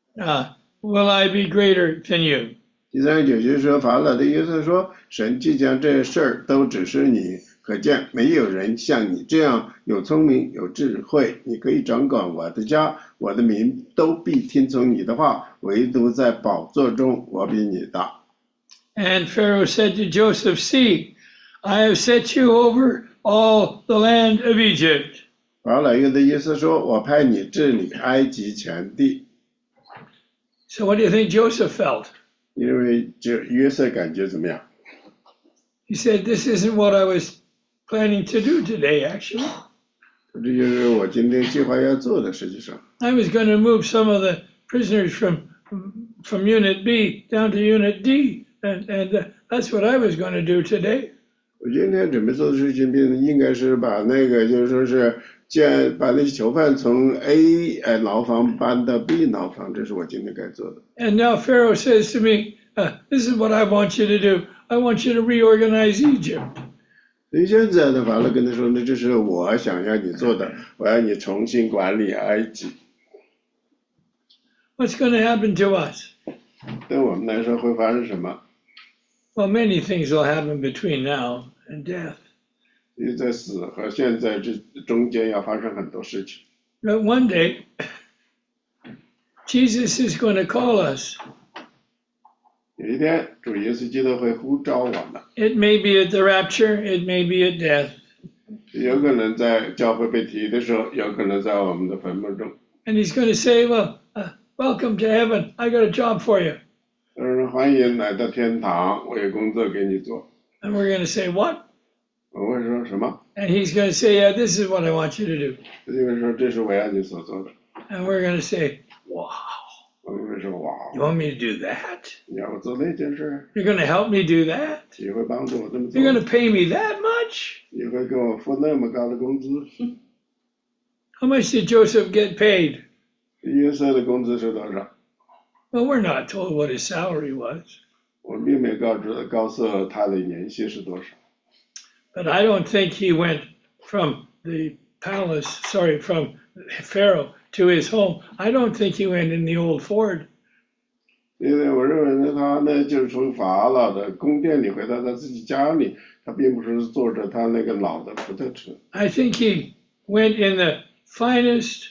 be greater than you. 第三节就是说法老的意思说，神既将这事儿都指示你，可见没有人像你这样有聪明有智慧，你可以掌管我的家，我的民都必听从你的话，唯独在宝座中我比你大。 And Pharaoh said to Joseph, See, I have set you over all the land of Egypt. 法老的意思说，我派你治理埃及全地。 So what do you think Joseph felt? 因为这约瑟感觉怎么样？ He said, This isn't what I was planning to do today, actually. 这就是我今天计划要做的，实际上。 I was going to move some of the prisoners from Unit B down to Unit D, and that's what I was going to do today. 我今天准备做的事情，应该是把那个就是说是把那些囚犯从 A 牢房搬到 B 牢房，这是我今天该做的。 And now Pharaoh says to me, This is what I want you to do. I want you to reorganize Egypt. 所以现在的法老跟他说呢，这是我想要你做的，我要你重新管理埃及。 What's going to happen to us? 对我们来说会发生什么？ Well, many things will happen between now and death. 因为在死和现在这中间要发生很多事情。 But one day, Jesus is going to call us. 有一天，主耶稣基督会呼召我们， It may be at the rapture, it may be at death. 有可能在教会被提的时候，有可能在我们的坟墓中。 And he's going to say, Well, welcome to heaven. I got a job for you. 他说：“欢迎来到天堂，我有工作给你做。” And we're going to say, What? 我会说什么？ And he's going to say, Yeah, this is what I want you to do. 他就会说：“这是我要你所做的。 And we're going to say, Wow, ” 我会说：“哇， you want me to do that? 你要我做那件事， You're going to help me do that? 你会帮助我这么做 You're，going to pay me that much? 你会给我付那么高的工资？ How much did Joseph get paid? 约瑟的工资是多少？ Well, we're not told what his salary was. 我并没告诉他的年薪是多少。 But I don't think he went from from Pharaoh to his home. I don't think he went in the old Ford. 因为我认为呢，他呢就是从法老的宫殿里回到他自己家里，他并不是坐着他那个老的福特车。 I think he went in the finest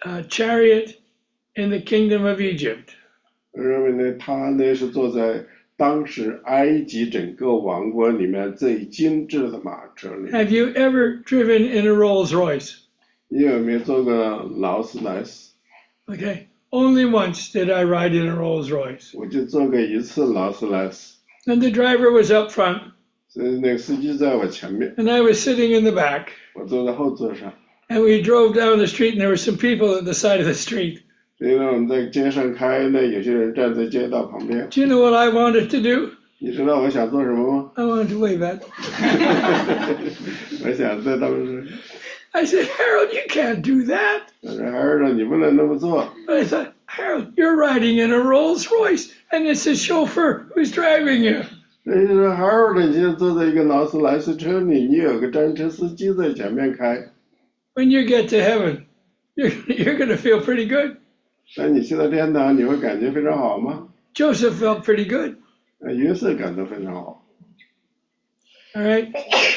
chariot in the kingdom of Egypt. 我认为呢，他呢是坐在当时埃及整个王国里面最精致的马车里。 Have you ever driven in a Rolls Royce? 你有没有坐过劳斯莱斯？ Okay. Only once did I ride in a Rolls Royce. 我就坐过一次劳斯莱斯， And the driver was up front, 所以那个司机在我前面， and I was sitting in the back. 我坐在后座上。 And we drove down the street, and there were some people at the side of the street. 所以呢，我们在街上开呢，有些人站在街道旁边。 Do you know what I wanted to do? 你知道我想做什么吗？ I wanted to wave at them. 我想在他们说， I said, Harold, you can't do that. 我说孩儿呢，你不能那么做。 But I thought, Harold, you're riding in a Rolls Royce, and it's the chauffeur who's driving you. 所以说孩儿呢，你现在坐在一个劳斯莱斯车里，你有个专车司机在前面开。 When you get to heaven, you're going to feel pretty good. 那你去到天堂，你会感觉非常好吗？ Joseph felt pretty good. 约瑟感到非常好。 All right.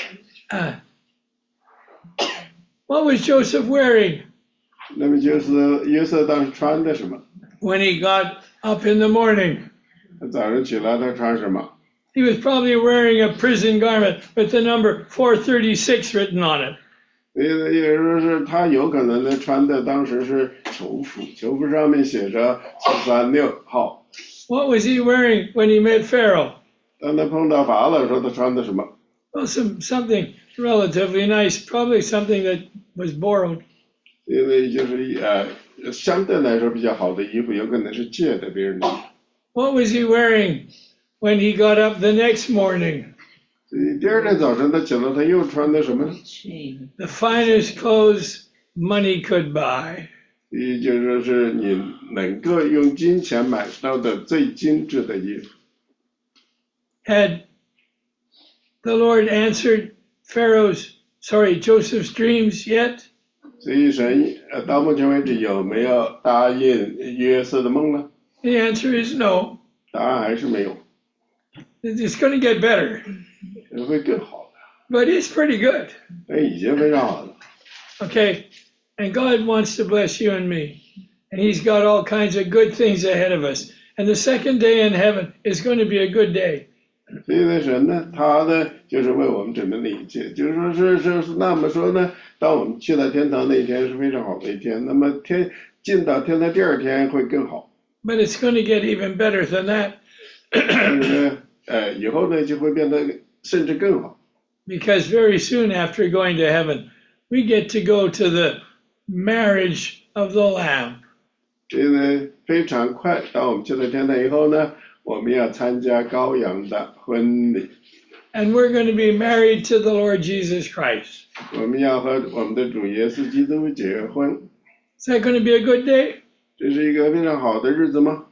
What was Joseph wearing 那么就是约瑟当时穿的什么？ when he got up in the morning? 他早上起来他穿什么？ He was probably wearing a prison garment with the number 436 written on it. 也说是他有可能呢穿的当时是囚服，囚服上面写着436号。 What was he wearing when he met Pharaoh? 当他碰到法老的时候，他穿的什么？ Well, something relatively nice, probably something that was borrowed. 因为就是相对来说比较好的衣服，有可能是借的别人的。 What was he wearing when he got up the next morning? 所以第二天早晨他起来，他又穿的什么呢？ The finest clothes money could buy. 也就是说是你能够用金钱买到的最精致的衣服。 Had the Lord answered Joseph's dreams yet? 所以神到目前为止有没有答应约瑟的梦呢？ The answer is no. 答案还是没有， It's going to get better, 会更好的， but it's pretty good. 但已经非常好了。 Okay, and God wants to bless you and me. And He's got all kinds of good things ahead of us. And the second day in heaven is going to be a good day. 所以呢，神呢，他呢，就是为我们准备了一切，就是说是那么说呢，当我们去到天堂那一天是非常好的一天，那么进到天堂第二天会更好。 But it's going to get even better than that. 但是呢，以后呢就会变得甚至更好。 Because very soon after going to heaven, we get to go to the marriage of the Lamb. 所以呢，非常快，当我们去到天堂以后呢，我们要参加羔羊的婚礼。 And we're going to be married to the Lord Jesus Christ. 我们要和我们的主耶稣基督结婚， Is that going to be a good day? 这是一个非常好的日子吗？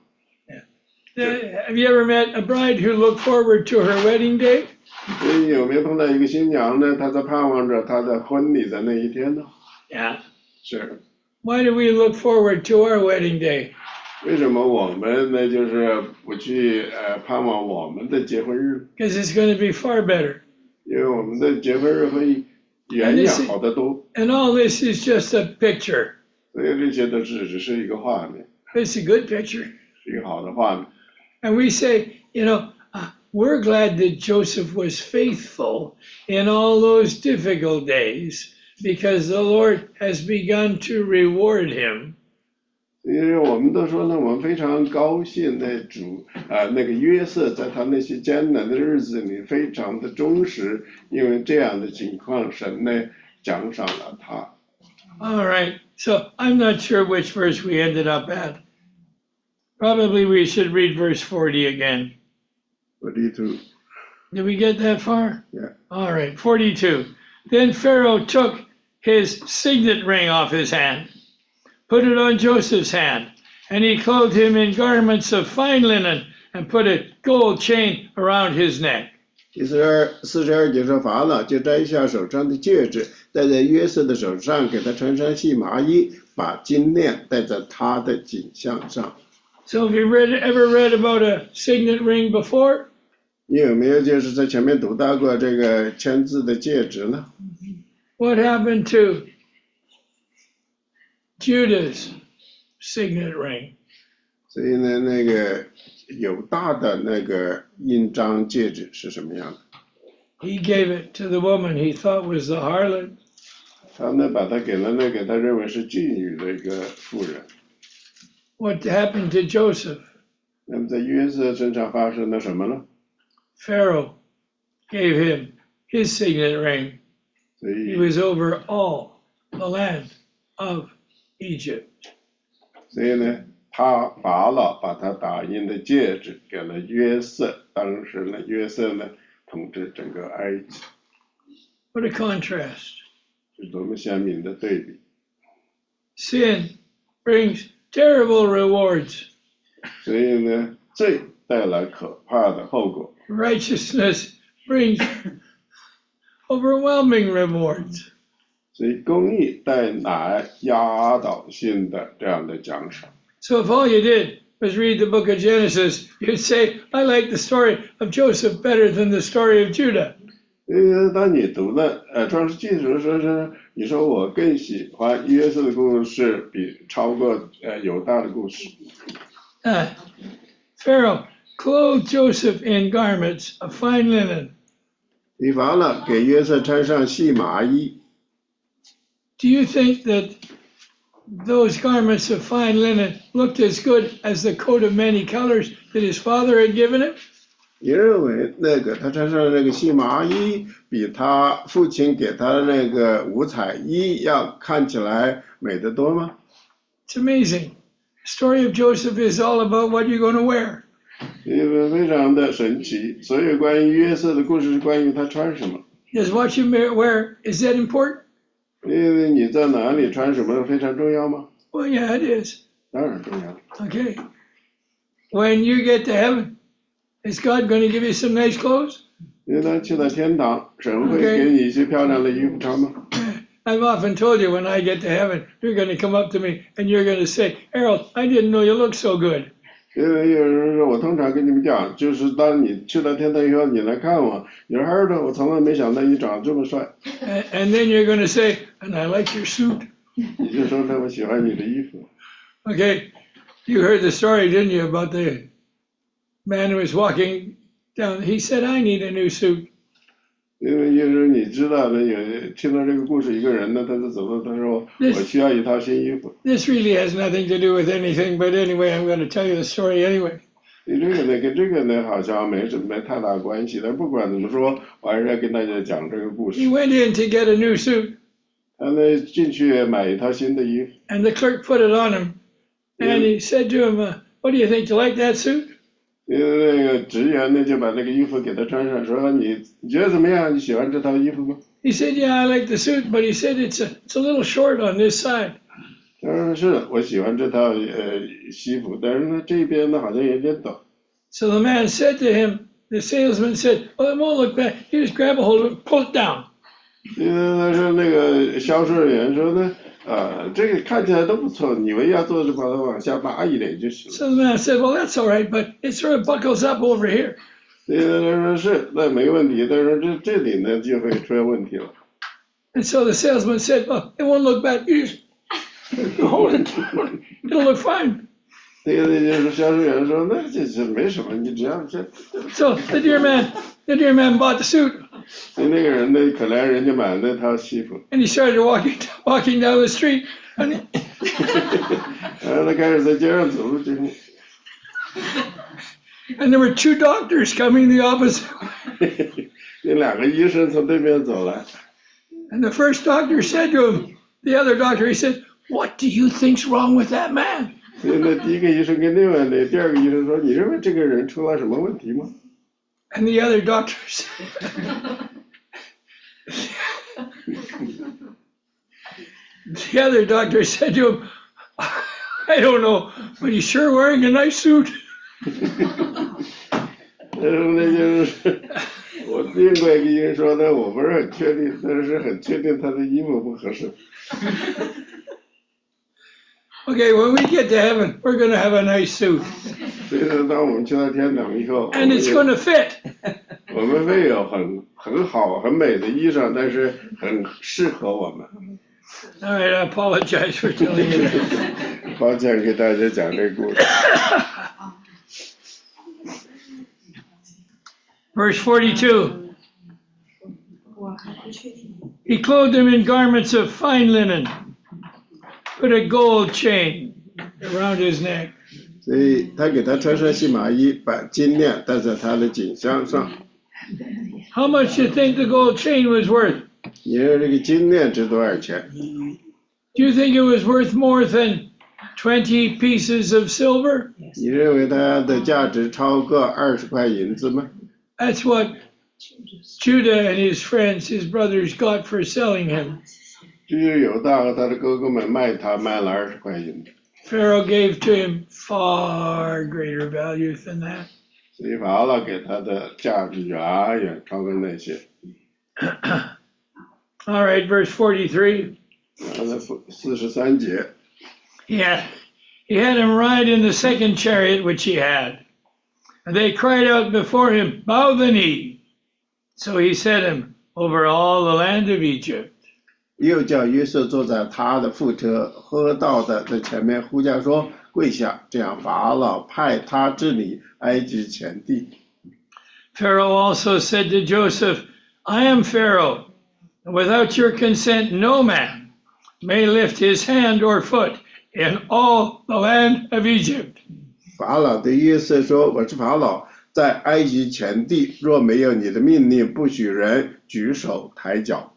Have you ever met a bride who looked forward to her wedding day? 所以有没有碰到一个新娘呢？她在盼望着她的婚礼的那一天呢？ Yeah. 是。 Why do we look forward to our wedding day? 为什么我们呢就是不去盼望我们的结婚日？ Because it's going to be far better. 因为我们的结婚日会远远好得多。 And all this is just a picture. 所以这些都只是一个画面， It's a good picture. 是一个好的画面。 And we say, we're glad that Joseph was faithful in all those difficult days because the Lord has begun to reward him. 因为我们都说呢，我们非常高兴的那个约瑟在他那些艰难的日子里非常的忠实，因为这样的情况，神呢奖赏了他。 All right, so I'm not sure which verse we ended up at. Probably we should read verse 40 again. 42. Did we get that far? Yeah. All right, 42. Then Pharaoh took his signet ring off his hand, put it on Joseph's hand, and he clothed him in garments of fine linen and put a gold chain around his neck. 42节说，法老就摘下手上的戒指，戴在约瑟的手上，给他穿上细麻衣，把金链戴在他的颈项上。 So have you ever read about a signet ring before? 你有没有就是在前面读到过这个签字的戒指呢？ What happened to Judah's signet ring? 所以呢，那个犹大的那个印章戒指是什么样的？ He gave it to the woman he thought was the harlot. 他呢把它给了那个他认为是妓女的一个妇人。 What happened to Joseph? 那么在约瑟身上发生了什么呢？ Pharaoh gave him his signet ring. 所 He 以 was over all the land of Egypt. 所以呢，法老把他打印的戒指给了约瑟，当时呢，约瑟呢统治整个埃及， What a contrast. 是多么鲜明的对比。 Sin brings terrible rewards. 所以呢，罪带来可怕的后果， Righteousness brings overwhelming rewards. 所以公义带来压倒性的这样的奖赏。 So if all you did was read the book of Genesis, you'd say, I like the story of Joseph better than the story of Judah. 当你读了创世纪的时候，是你说我更喜欢约瑟的故事，超过犹大的故事。 Pharaoh clothed Joseph in garments of fine linen. 以法老给约瑟穿上细麻衣。 Do you think that those garments of fine linen looked as good as the coat of many colors that his father had given him? 你认为那个他穿上那个细麻衣，比他父亲给他的那个五彩衣要看起来美得多吗？ It's amazing. The story of Joseph is all about what you're going to wear. 因为非常的神奇，所有关于约瑟的故事是关于他穿什么。 Does what you wear, is that important? 因为你在哪里穿什么非常重要吗？ Well, yeah, it is. 当然重要。 Okay. When you get to heaven, is God going to give you some nice clothes? 因为他去到天堂，神会给你一些漂亮的衣服穿吗？ I've often told you when I get to heaven, you're going to come up to me and you're going to say, Harold, I didn't know you looked so good. 因为有人说，我通常跟你们讲，就是当你去到天堂以后，你来看我，你说哈的，我从来没想到你长得这么帅。 And then you're going to say, and I like your suit. 你就说我喜欢你的衣服。 Okay, you heard the story, didn't you, about the man who was walking down. He said, I need a new suit. 因为就是你知道的，有听到这个故事，一个人呢，他就走到，他说我需要一套新衣服。 This really has nothing to do with anything, but anyway, I'm going to tell you the story anyway. 你这个呢，跟这个呢好像没太大关系，但不管怎么说，我还是要跟大家讲这个故 He 事。 went in to get a new suit, 他呢进去买一套新的衣服， and the clerk put it on him. And he said to him, what do you think? Do you like that suit? 因为那个职员呢就把那个衣服给他穿上，说你觉得怎么样？你喜欢这套衣服吗？ He said, yeah, I like the suit, but he said it's a little short on this side. 他说是，我喜欢这套西服，但是呢这边呢好像有点短。 So the man said to him, the salesman said, well, it won't look bad. You just grab a hold of it, pull it down. 因为他说那个销售员说呢，这个看起来都不错，你唯一要做的是把它往下拉一点就行了。 So the man said, well, that's all right, but it sort of buckles up over here. 他说是，那没问题，但是这里呢就会出现问题了。 And so the salesman said, well, it won't look bad. You just hold it down. It'll look fine. 那个就是销售员说，那这没什么，你只要这。 So the dear man bought the suit, 所以那个人呢，可怜人就买了那套西服， and he started walking down the street. And, 然后他开始在街上走路，就 and there were two doctors coming the opposite way. 那两个医生从对面走来， And the first doctor said to him, the other doctor, he said, what do you think's wrong with that man? 所以那第一个医生跟另外那第二个医生说，你认为这个人出了什么问题吗？ And the other doctor said, the other doctor said to him, I don't know, but he's sure wearing a nice suit. 然后那就是我另外一个医生说呢，我不是很确定，但是很确定他的衣服不合适。 Okay, when we get to heaven, we're going to have a nice suit. 所以呢，当我们去到天堂以后， And it's going to fit. 我们会有很好很美的衣裳，但是很适合我们。 All right, I apologize for telling you that. 抱歉给大家讲这个故事。 Verse 42. He clothed him in garments of fine linen, put a gold chain around his neck. 所以他给他穿上细麻衣，把金链戴在他的颈项上。 How much do you think the gold chain was worth? 你认为这个金链值多少钱？ Do you think it was worth more than 20 pieces of silver? 你认为它的价值超过20块银子吗？ That's what Judah and his friends, his brothers, got for selling him. 这就是犹大和他的哥哥们卖他卖了20块银子， Pharaoh gave to him far greater value than that. 所以法老给他的价值远远超过那些。 All right, verse 43. 他的43节， He had him ride in the second chariot which he had. And they cried out before him, Bow the knee. So he set him over all the land of Egypt. 又叫约瑟坐在他的副车喝道的在前面呼叫说跪下，这样法老派他治理埃及全地。 Pharaoh also said to Joseph, I am Pharaoh, and without your consent no man may lift his hand or foot in all the land of Egypt. 法老对约瑟说：“我是法老，在埃及全地，若没有你的命令，不许人举手抬脚。”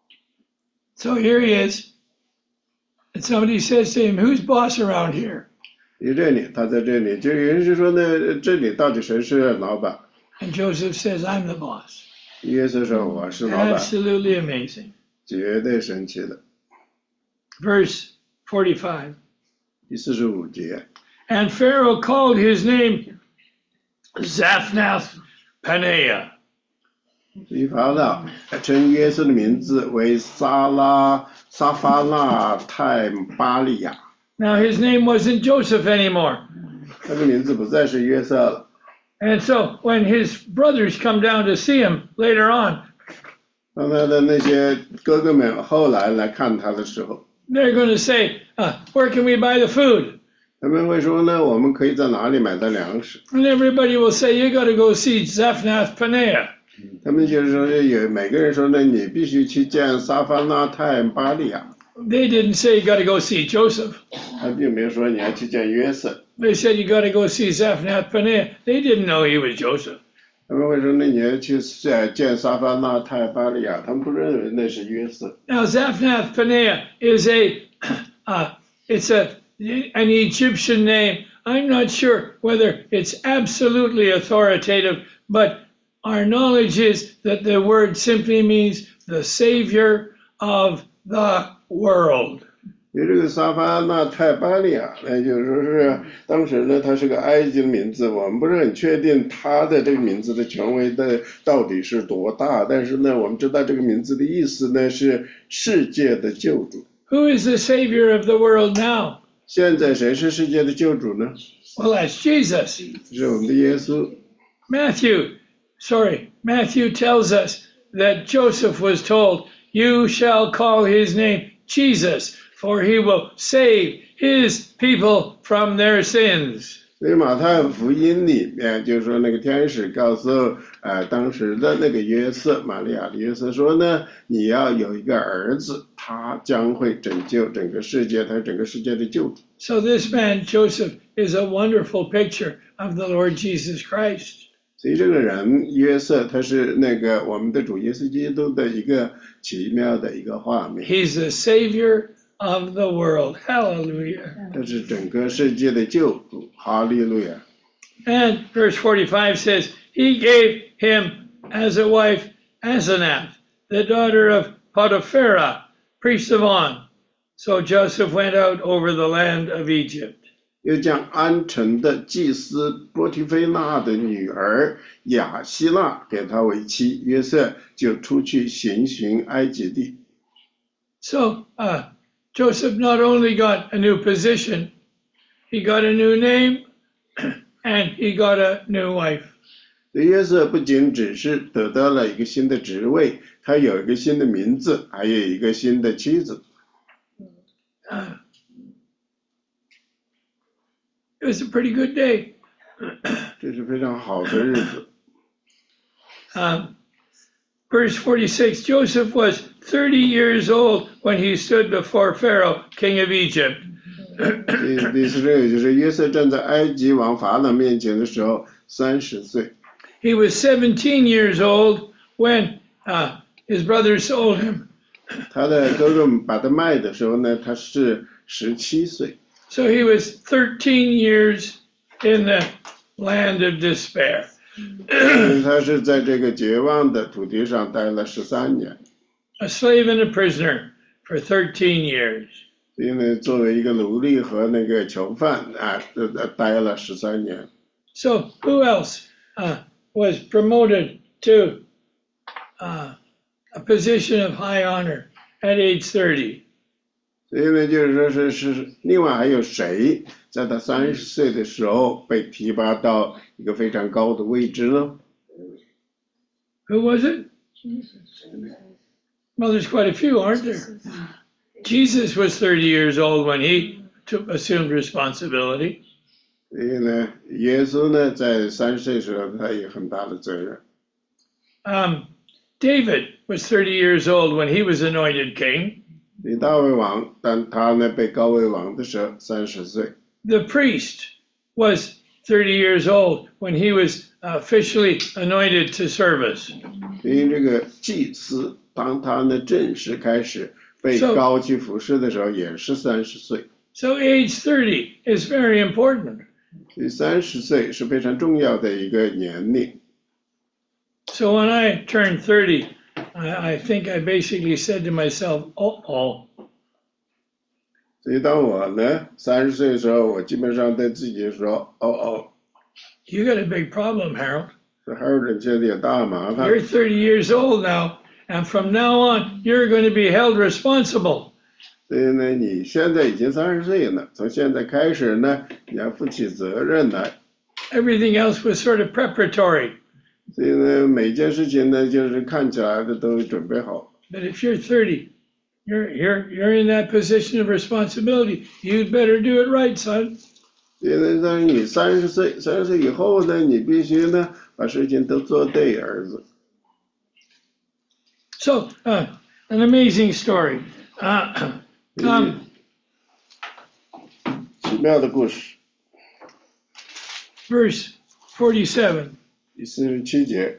So here he is. And somebody says to him, Who's boss around here? 在这里，他在这里，就有人是说呢，这里到底谁是老板？ And Joseph says, I'm the boss. 约瑟说：“我是老板。” Absolutely amazing. 绝对神奇的。 Verse 45. 第45节， And Pharaoh called his name Zaphnath Paneah. 所以法老称约瑟的名字为撒法纳泰巴利亚， Now his name wasn't Joseph anymore. 他的名字不再是约瑟了。 And so when his brothers come down to see him later on, 当他的那些哥哥们后来来看他的时候， they're going to say, Where can we buy the food? 他们会说呢，我们可以在哪里买到粮食？ And everybody will say, You got to go see Zaphnath Paneah. 他们就是说有每个人说呢，你必须去见撒法纳泰巴利亚。 They didn't say you got to go see Joseph. 他并没有说你要去见约瑟， They said you got to go see Zaphnath Paneah. They didn't know he was Joseph. 他们会说呢，你要去见撒法纳泰巴利亚，他们不认为那是约瑟。 Now Zaphnath Paneah is an Egyptian name. I'm not sure whether it's absolutely authoritative, but our knowledge is that the word simply means the Savior of the world. 因为这个撒法纳泰巴利亚，就是说是当时呢，他是个埃及的名字，我们不是很确定他的这个名字的权威的到底是多大，但是呢，我们知道这个名字的意思呢是世界的救主。 Who is the Savior of the world now? 现在谁是世界的救主呢？ Well, that's Jesus. 是我们的耶稣。 Matthew tells us that Joseph was told, You shall call his name Jesus, for he will save his people from their sins. 所以马太福音里面就说那个天使告诉当时的那个约瑟，玛利亚的约瑟说呢，你要有一个儿子，他将会拯救整个世界，他是整个世界的救主。 So this man, Joseph, is a wonderful picture of the Lord Jesus Christ. 所以这个人约瑟，他是那个我们的主耶稣基督的一个奇妙的一个画面。 He's the Savior of the world. Hallelujah. 他是整个世界的救主，哈利路亚。 And verse 45 says, He gave him as a wife Asenath, the daughter of Potipharah, priest of On. So Joseph went out over the land of Egypt. 又将安城的祭司波提菲娜的女儿雅希娜给他为妻，约瑟就出去行巡埃及地。 So Joseph not only got a new position, he got a new name, and he got a new wife. 约瑟不仅只是得到了一个新的职位，他有一个新的名字，还有一个新的妻子。 It was a pretty good day. 这是非常好的日子。 Verse 46, Joseph was 30 years old when he stood before Pharaoh, king of Egypt. 第46就是约瑟站在埃及王法老面前的时候30岁。 He was 17 years old when his brothers sold him. 他的哥哥把他卖的时候呢，他是17岁。 So he was 13 years in the land of despair. 他是在这个绝望的土地上待了13年。 A slave and a prisoner for 13 years. 因为作为一个奴隶和那个囚犯待了13年。 So who else was promoted to a position of high honor at age 30? 所以呢，就是说是另外还有谁在他30岁的时候被提拔到一个非常高的位置呢？ Who was it? Well, there's quite a few, aren't there? Jesus was 30 years old when he assumed responsibility. 所以呢，耶稣呢在30岁的时候，他有很大的责任。 David was 30 years old when he was anointed king. 大卫王，当他呢被高为王的时候30岁。 The priest was 30 years old when he was officially anointed to service. 所以这个祭司，当他呢正式开始被高去服侍的时候，也是30岁。 So age 30 is very important. 所以30岁是非常重要的一个年龄。 So when I turned 30, I think I basically said to myself, oh. 所以当我呢30岁的时候，我基本上对自己说， You got a big problem, Harold. 这还有人觉得有大麻烦。 You're 30 years old now, and from now on, you're going to be held responsible. 所以呢，你现在已经30岁了，从现在开始呢，你要负起责任来。 Everything else was sort of preparatory. 所以呢，每件事情呢，就是看起来的都准备好。 But if you're 30, you're in that position of responsibility. You'd better do it right, son. 所以呢，当你30岁以后呢，你必须呢把事情都做对，儿子。 So, an amazing story. 奇妙的故事。 Verse 47. 第47节。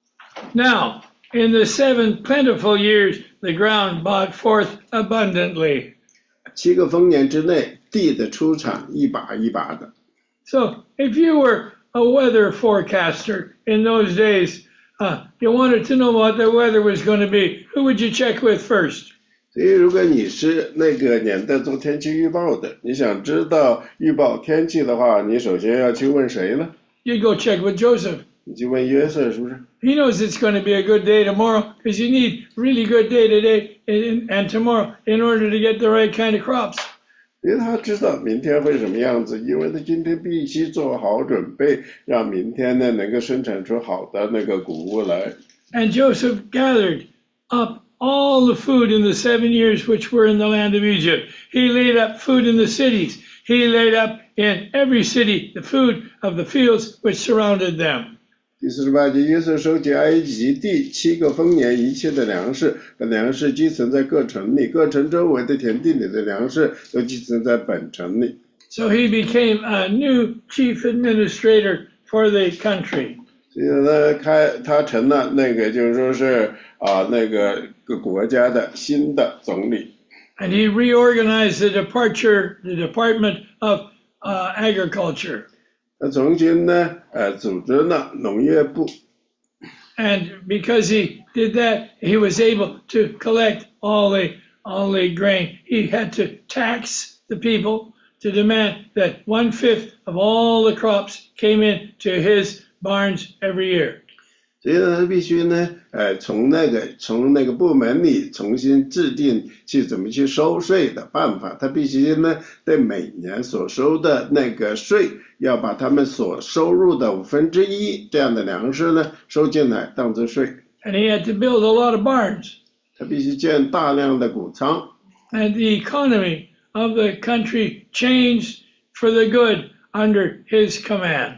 Now, in the 7 plentiful years, the ground brought forth abundantly. 7个丰年之内，地的出产一把一把的。 So, if you were a weather forecaster in those days, you wanted to know what the weather was going to be, who would you check with first? 所以，如果你是那个年代做天气预报的，你想知道预报天气的话，你首先要去问谁呢？ You'd go check with Joseph. 你去问约瑟，是不是？ He knows it's going to be a good day tomorrow because you need really good day today and tomorrow in order to get the right kind of crops. 因为他知道明天会什么样子，因为他今天必须做好准备，让明天呢能够生产出好的那个谷物来。 And Joseph gathered up all the food in the 7 years which were in the land of Egypt. He laid up food in the cities. He laid up in every city the food of the fields which surrounded them. 第48节，约瑟收集埃及地7个丰年一切的粮食，把粮食积存在各城里，各城周围的田地里的粮食都积存在本城里。 So he became a new chief administrator for the country. 所以呢，他成了那个就是说是那个国家的新的总理。 And he reorganized the Department of Agriculture. 他重新呢组织了农业部。 And because he did that, he was able to collect all the grain. He had to tax the people to demand that 1/5 of all the crops came into his barns every year. 所以呢，他必须呢，从那个部门里重新制定去怎么去收税的办法。他必须呢，对每年所收的那个税，要把他们所收入的1/5这样的粮食呢收进来当作税。 And he had to build a lot of barns. 他必须建大量的谷仓。 And the economy of the country changed for the good under his command.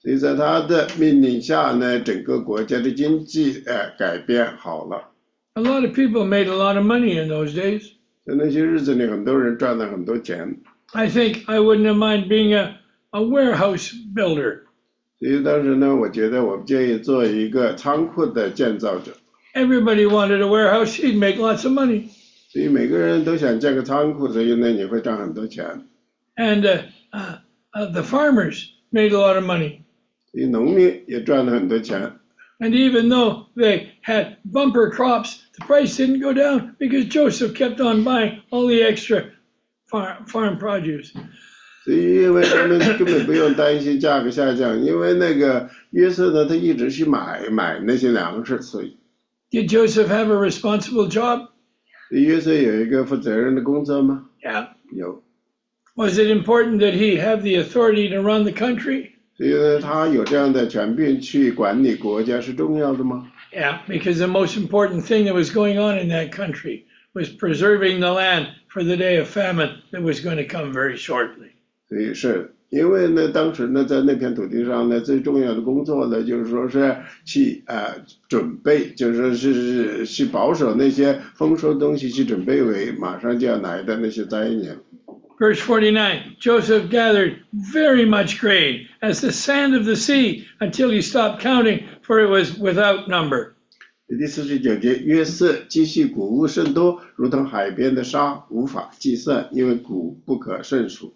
所以在他的命令下呢，整个国家的经济改变好了。 A lot of people made a lot of money in those days. 在那些日子里，很多人赚了很多钱。 I think I wouldn't have mind being a warehouse builder. 所以当时呢，我觉得我不介意做一个仓库的建造者。 Everybody wanted a warehouse. You'd make lots of money. 所以每个人都想建个仓库，所以呢，你会赚很多钱。 And the farmers made a lot of money. 所以农民也赚了很多钱。 And even though they had bumper crops, the price didn't go down because Joseph kept on buying all the extra farm produce. 所以因为他们根本不用担心价格下降，因为那个约瑟呢，他一直去买那些粮食，所以。 Did Joseph have a responsible job? 约瑟有一个负责任的工作吗？ Yeah. 有。 Was it important that he have the authority to run the country? 所以呢，他有这样的权柄去管理国家是重要的吗？ Yeah, because the most important thing that was going on in that country was preserving the land for the day of famine that was going to come very shortly. 所以是因为呢，当时呢，在那片土地上呢，最重要的工作呢，就是说是去准备，就是说是去保守那些丰收的东西，去准备为马上就要来的那些灾年。 Verse 49, Joseph gathered very much grain as the sand of the sea until he stopped counting, for it was without number. 第49节，约瑟积蓄谷物甚多，如同海边的沙，无法计算，因为谷不可胜数。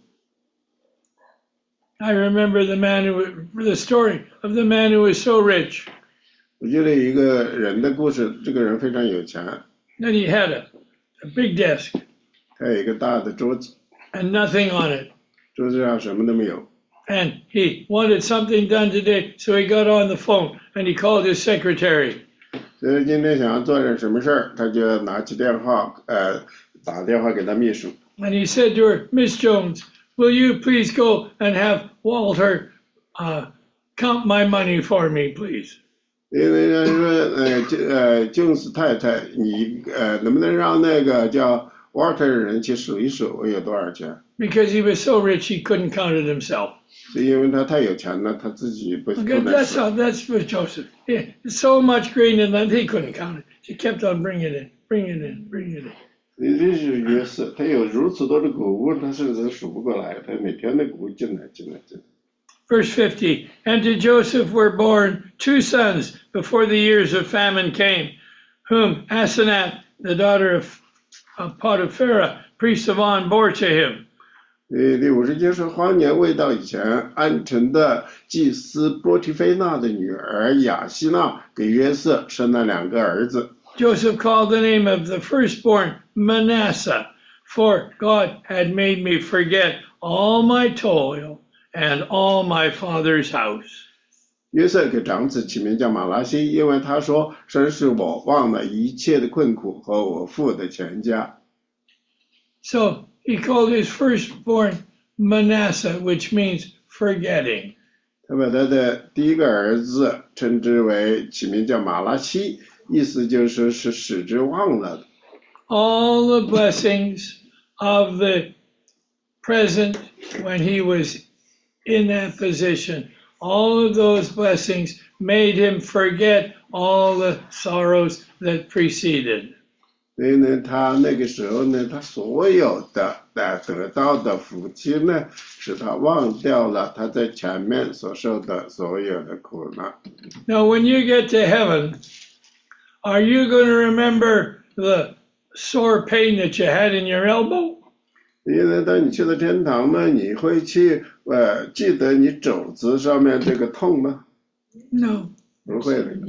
I remember the story of the man who was so rich. 我记得一个人的故事，这个人非常有钱。 Then he had a big desk. 他有一个大的桌子。 And nothing on it. 桌子上什么都没有。 And he wanted something done today, so he got on the phone and he called his secretary. 所以今天想要做点什么事儿，他就拿起电话，打电话给他秘书。 And he said to her, Miss Jones, will you please go and have Walter count my money for me, please? 因为他说Jones 太太，你能不能让那个叫 Walter 的人去数一数我有多少钱？ Because he was so rich he couldn't count it himself. 是因为他太有钱了，他自己不 Okay, 能数。 that's for Joseph. Yeah, so much grain in that he couldn't count it. He kept on bringing it in. 这是约瑟，他有如此多的谷物，他甚至数不过来，他每天的谷物进来。 Verse 50, and to Joseph were born 2 sons before the years of famine came, whom Asenath, the daughter of Potipharah, priest of On, bore to him. 第50节说，荒年未到以前，安城的祭司波提菲娜的女儿雅西娜给约瑟生了2个儿子。 Joseph called the name of the firstborn Manasseh, for God had made me forget all my toil and all my father's house. 约瑟给长子起名叫马拉西，因为他说：“神使我忘了一切的困苦和我父的全家。” So he called his firstborn Manasseh, which means forgetting. 他把他的第一个儿子称之为起名叫马拉西，意思就是是使之忘了的。 All the blessings of the present when he was in that position, all of those blessings made him forget all the sorrows that preceded. 所以呢，他那个时候呢，他所有的得到的福气呢，使他忘掉了他在前面所受的所有的苦难。 Now, when you get to heaven, are you going to remember the sore pain that you had in your elbow? 因为当你去了天堂呢，你会去记得你肘子上面这个痛吗？ No. 不会的。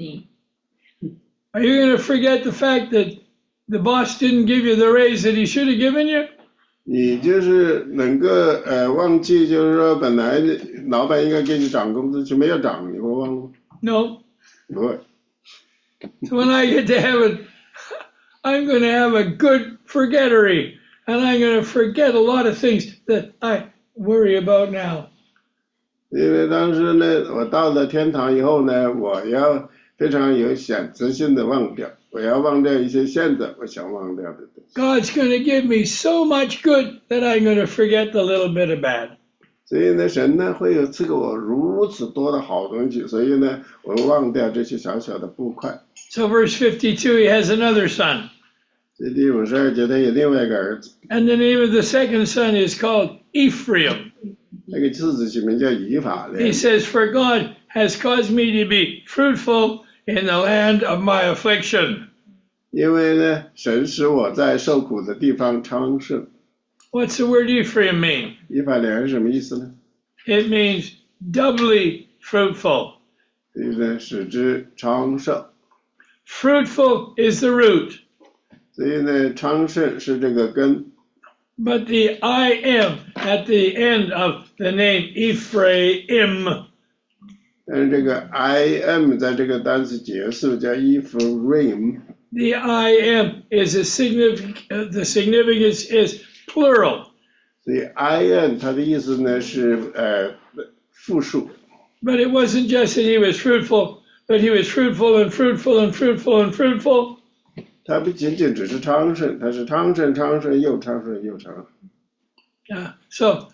Are you going to forget the fact that the boss didn't give you the raise that he should have given you? 你就是能够忘记，就是说本来老板应该给你涨工资却没有涨，你会忘了？ No. 不会。 So when I get to heaven, I'm going to have a good forgettery, and I'm going to forget a lot of things that I worry about now. 因为当时呢，我到了天堂以后呢，我要非常有选择性的忘掉，我要忘掉一些现在我想忘掉的东西。 God's going to give me so much good that I'm going to forget the little bit of bad. 所以呢，神呢会有赐给我如此多的好东西，所以呢，我忘掉这些小小的不快。 So verse 52, he has another son. 这第52节他有另外一个儿子， And the name of the second son is called Ephraim. 那个次子起名叫以法 He 莲。 says, For God has caused me to be fruitful in the land of my affliction. 因为呢，神使我在受苦的地方昌盛。 What's the word Ephraim mean? 以法莲是什么意思呢？ It means doubly fruitful. 所以呢，使之昌盛。 Fruitful is the root, 所以呢，昌盛是这个根。 but the I am at the end of the name Ephraim. 但是这个 I am 在这个单词结束叫 Ephraim， The I am is the significance is plural. 所以 I am 它的意思呢是复数。 But it wasn't just that he was fruitful, but he was fruitful and fruitful and fruitful and fruitful. 它不仅仅只是昌盛，它是昌盛、昌盛又昌盛又昌盛。 So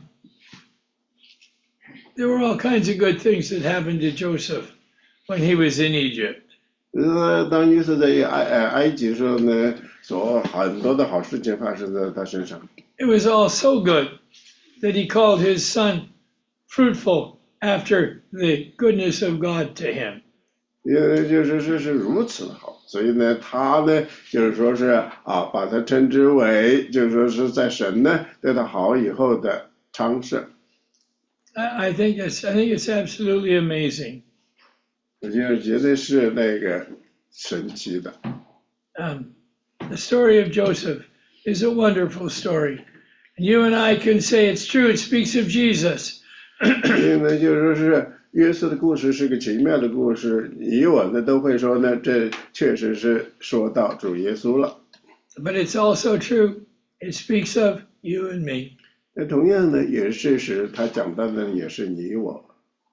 there were all kinds of good things that happened to Joseph when he was in Egypt. 当约瑟在埃及的时候呢，很多的好事情发生在他身上。 It was all so good that he called his son fruitful after the goodness of God to him. 因为是如此的好，所以呢，他呢就是说是把他称之为就是说是在神呢对他好以后的昌盛。 I think it's absolutely amazing. 我觉得绝对是那个神奇的。 The story of Joseph is a wonderful story. You and I can say it's true. It speaks of Jesus. 所以呢，就是说是约瑟的故事是个奇妙的故事，你我呢都会说呢，这确实是说到主耶稣了。 But it's also true. It speaks of you and me. 那同样呢，也是事实，他讲到的也是你我。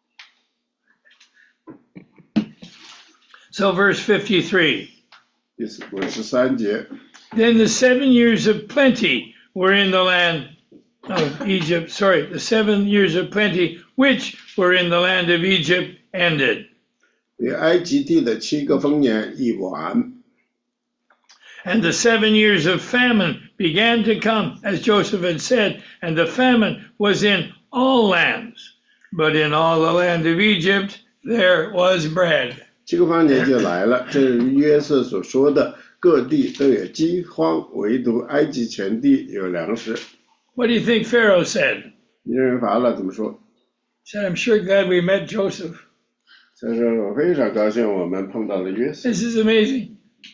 So verse 53. 第53节， Then the 7 years of plenty were in the land of Egypt. Sorry, the 7 years of plenty which were in the land of Egypt ended. 埃及地的7个丰年已完。 And the 7 years of famine began to come, as Joseph had said, and the famine was in all lands. But in all the land of Egypt there was bread. 7个丰年就来了，正如约瑟所说的，各地都有饥荒，唯独埃及全地有粮食。 What do you think Pharaoh said? 你认为法老怎么说？ He said, I'm sure glad we met Joseph. 他说我非常高兴我们碰到了约瑟。 This is amazing.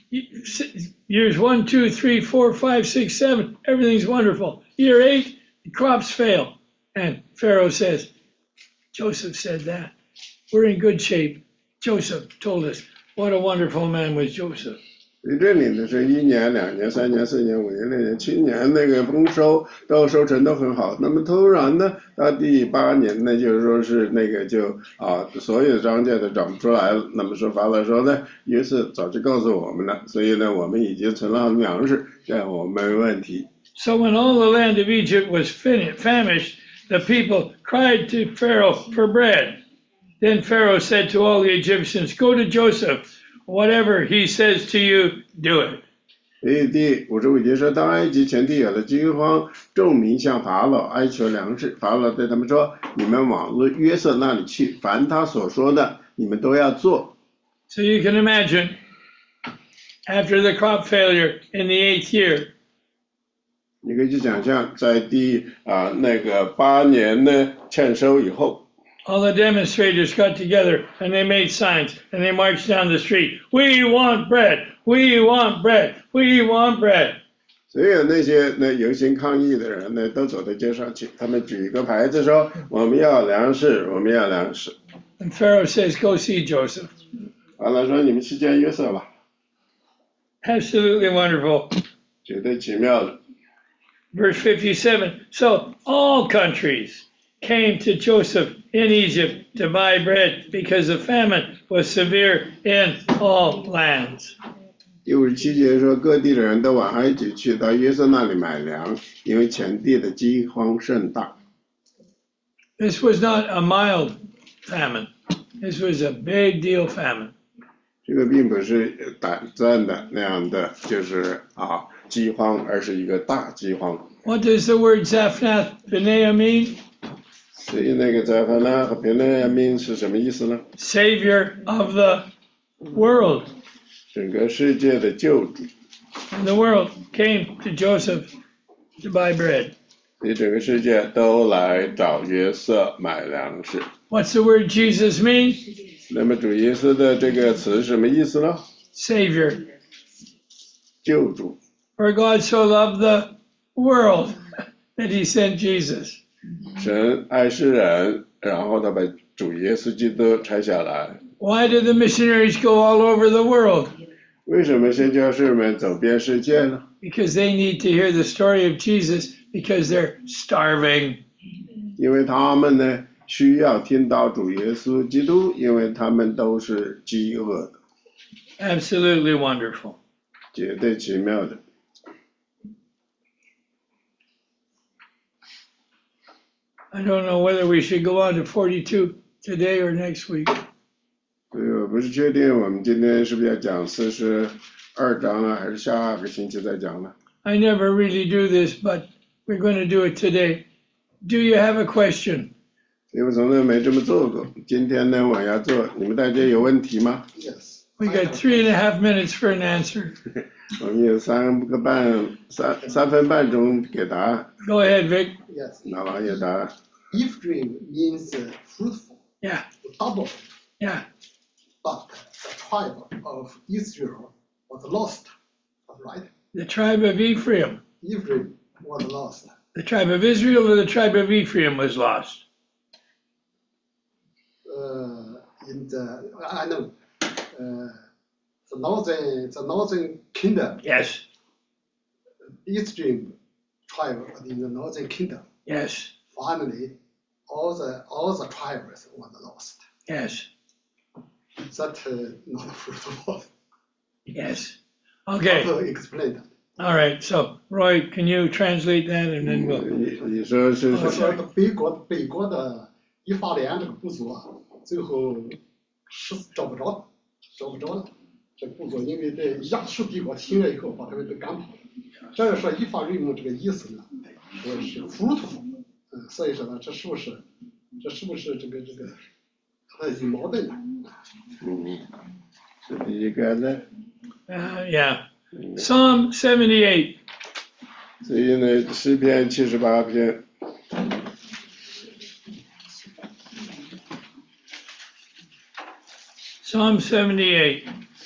Years 1, 2, 3, 4, 5, 6, 7, everything's wonderful. Year 8, the crops fail. And Pharaoh says, Joseph said that. We're in good shape. Joseph told us what a wonderful man was Joseph. 所以这里呢是1年、2年、3年、4年、5年、6年、7年那个丰收都收成都很好。那么突然呢，到第8年呢，就是说是那个就所有庄稼都长不出来了。那么说法老说呢，约瑟早就告诉我们了，所以呢，我们已经存了粮食，这样我们没问题。 So when all the land of Egypt was famished, the people cried to Pharaoh for bread. Then Pharaoh said to all the Egyptians, Go to Joseph. Whatever he says to you, do it. 所以第55节说，当埃及全地有了饥荒，众民向法老哀求粮食。法老对他们说：“你们往约瑟那里去，凡他所说的，你们都要做。” So you can imagine, after the crop failure in the 8th year, 你可以去想象，在第那个8年呢欠收以后。 all the demonstrators got together and they made signs and they marched down the street. We want bread. We want bread. We want bread. 所有那些游行抗议的人呢，都走到街上去，他们举一个牌子说：“我们要粮食，我们要粮食。” And Pharaoh says, Go see Joseph. 法老说：“你们去见约瑟吧。” Absolutely wonderful. 绝对奇妙的。 Verse 57. So all countries came to Joseph in Egypt to buy bread because the famine was severe in all lands. 第57节说，各地的人都往埃及去，到约瑟那里买粮，因为全地的饥荒甚大。 This was not a mild famine. This was a big deal famine. 这个并不是短暂的那样的，就是饥荒，而是一个大饥荒。 What does the word Zaphnath Paneah mean? 所以那个在法纳和别的名是什么意思呢？ Savior of the world. 整个世界的救主。 And the world came to Joseph to buy bread. 所以整个世界都来找约瑟买粮食。 What's the word Jesus mean? 那么主耶稣的这个词什么意思呢？ Savior. 救主。 For God so loved the world that he sent Jesus. 神爱世人，然后他把主耶稣基督拆下来。 Why did the missionaries go all over the world? 为什么宣教士们走遍世界呢？ Because they need to hear the story of Jesus because they're starving. 因为他们呢需要听到主耶稣基督，因为他们都是饥饿的。 Absolutely wonderful. 绝对奇妙的。 I don't know whether we should go on to 42 today or next week. 所以我不是确定我们今天是不是要讲42章啊，还是下个星期再讲呢？ I never really do this, but we're going to do it today. Do you have a question? 因为我从来没这么做过，今天呢我要做，你们大家有问题吗？ Yes. We got 3.5 minutes for an answer. 我们有三分半钟给答案。 Go ahead, Vic. Yes. 老王也答案。 Ephraim means fruitful, Yeah, double, yeah. but the tribe of Israel was lost, right? The tribe of Ephraim. Ephraim was lost. The tribe of Israel or the tribe of Ephraim was lost? In the I know the northern kingdom, Yes, Ephraim tribe in the northern kingdom. yes, Finally, all the tribes were lost. yes, That not fruitful. yes. Okay, How to explain that? all right. So, Roy, can you translate that and then we'll. 你说是我说北国的以法莲这个部族啊，最后是找不着了。这部族因为在亚述帝国侵略以后，把他们都赶跑了。这样说以法瑞姆这个意思呢，说是 fruitful，所以说呢，这是不是这个它有矛盾的？ 是第一个呢。 Yeah. Psalm 78. 所以呢，诗篇78篇。 Psalm 78.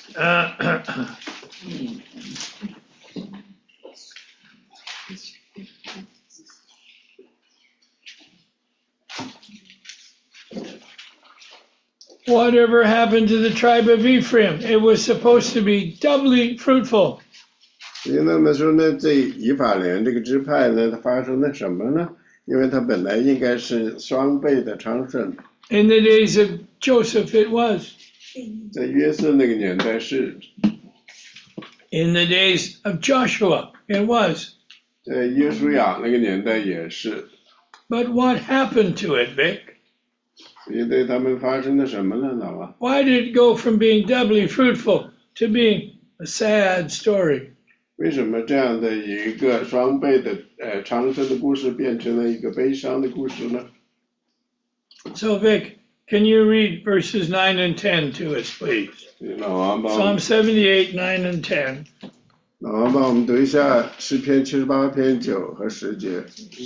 Whatever happened to the tribe of Ephraim? It was supposed to be doubly fruitful. 所以那么说呢，这以法莲这个支派呢，它发生了什么呢？因为它本来应该是双倍的昌盛。 In the days of Joseph, it was. 在约瑟那个年代是， In the days of Joshua, it was. 在约书亚那个年代也是。 But what happened to it, Vic? 所以对他们发生了什么呢，老王？ Why did it go from being doubly fruitful to being a sad story? 为什么这样的一个双倍的昌盛的故事变成了一个悲伤的故事呢？ So, Vic, can you read verses 9 and 10 to us, please? 老王帮 Psalm 78, 9 and 10. 老王帮我们读一下诗篇78篇9和10节。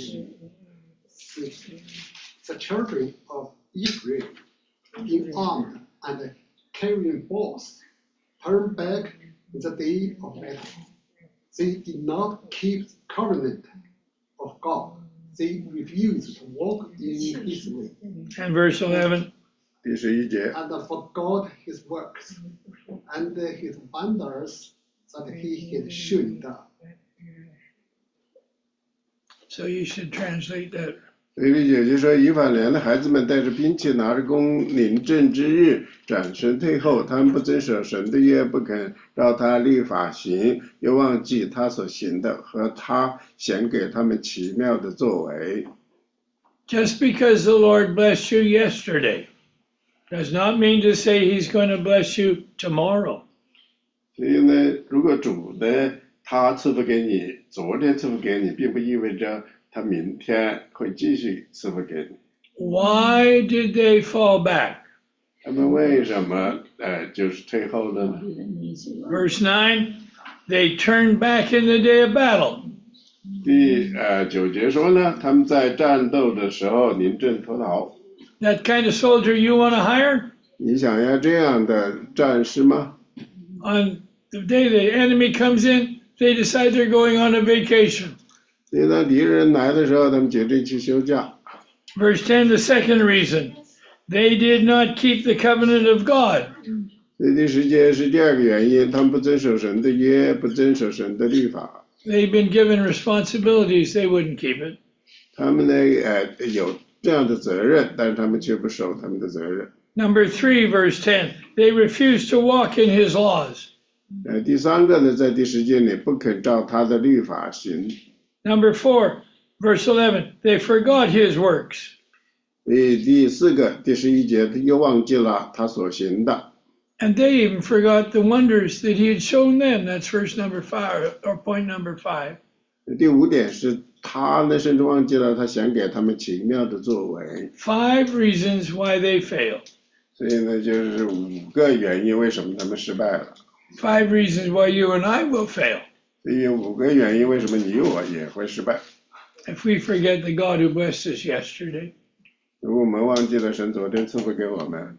The children of Ephraim, in armed and carrying bows, turned back in the day of battle. They did not keep the covenant of God. They refused to walk in His way And verse 11. 第11节， and forgot His works and His wonders that He had shown them. So you should translate that. 所以理解就说，以法莲的孩子们带着兵器，拿着弓，临阵之日，转身退后。他们不遵守神的约，不肯照他律法行，又忘记他所行的和他显给他们奇妙的作为。 Just because the Lord blessed you yesterday does not mean to say He's going to bless you tomorrow. 所以呢，如果主的他赐福给你，昨天赐福给你，并不意味着他明天会继续赐福给你。 Why did they fall back? 他们为什么就是退后了呢？ Verse 9, they turned back in the day of battle. 第9节说呢，他们在战斗的时候临阵脱逃。 That kind of soldier you want to hire? 你想要这样的战士吗？ On the day the enemy comes in, they decide they're going on a vacation. 所以当敌人来的时候，他们决定去休假。 Verse 10, the second reason, they did not keep the covenant of God. 所以第10节是第二个原因，他们不遵守神的约，不遵守神的律法。 They've been given responsibilities, they wouldn't keep it. 他们呢有这样的责任，但是他们却不守他们的责任。 Number 3, verse 10, they refused to walk in His laws. 第3个呢，在第10节里不肯照他的律法行。 Number 4, verse 11, they forgot His works. 第4个第11节他又忘记了他所行的。 And they even forgot the wonders that He had shown them. That's verse number 5, or point number 5. 第5点是他呢，甚至忘记了他想给他们奇妙的作为。 5 reasons why they failed. 所以呢，就是5个原因为什么他们失败了。 5 reasons why you and I will fail. 所以5个原因为什么你我也会失败。 If we forget the God who blessed us yesterday. 如果我们忘记了神昨天赐福给我们。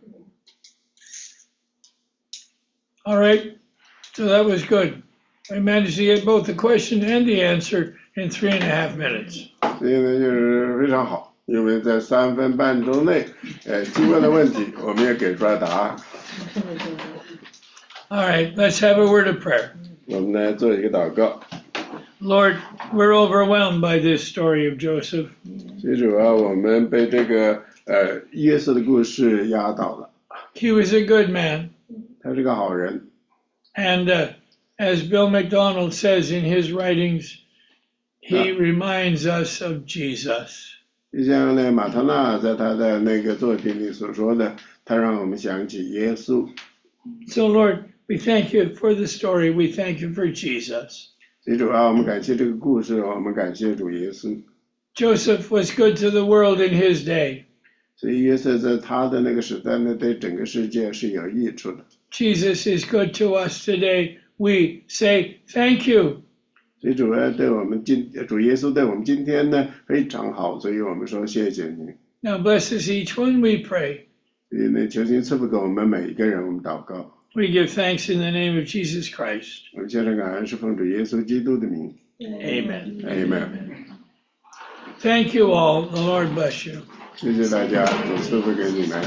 All right, so that was good. I managed to get both the question and the answer in 3.5 minutes. 所以呢，就是非常好，因为在3分半钟内，提问的问题我们也给出来答案。 All right, let's have a word of prayer. 我们来做一个祷告。 Lord, we're overwhelmed by this story of Joseph. 所以主啊，我们被这个约瑟的故事压倒了。 He was a good man. 他是个好人。 And as Bill McDonald says in his writings, he reminds us of Jesus. 就像呢，马特纳在他的那个作品里所说的，他让我们想起耶稣。 So Lord, we thank you for the story. We thank you for Jesus. 所以主啊，我们感谢这个故事，我们感谢主耶稣。 Joseph was good to the world in his day. 所以约瑟在他的那个时代呢，对整个世界是有益处的。 Jesus is good to us today. We say thank you. 所以主耶稣对我们今天呢非常好，所以我们说谢谢你。 Now bless us each one, we pray. 所以呢，求您赐福给我们每一个人，我们祷告。 We give thanks in the name of Jesus Christ. 我们献上感恩，是奉主耶稣基督的名。 Amen. Amen。 Thank you all. The Lord bless you. 谢谢大家，主赐福给你们。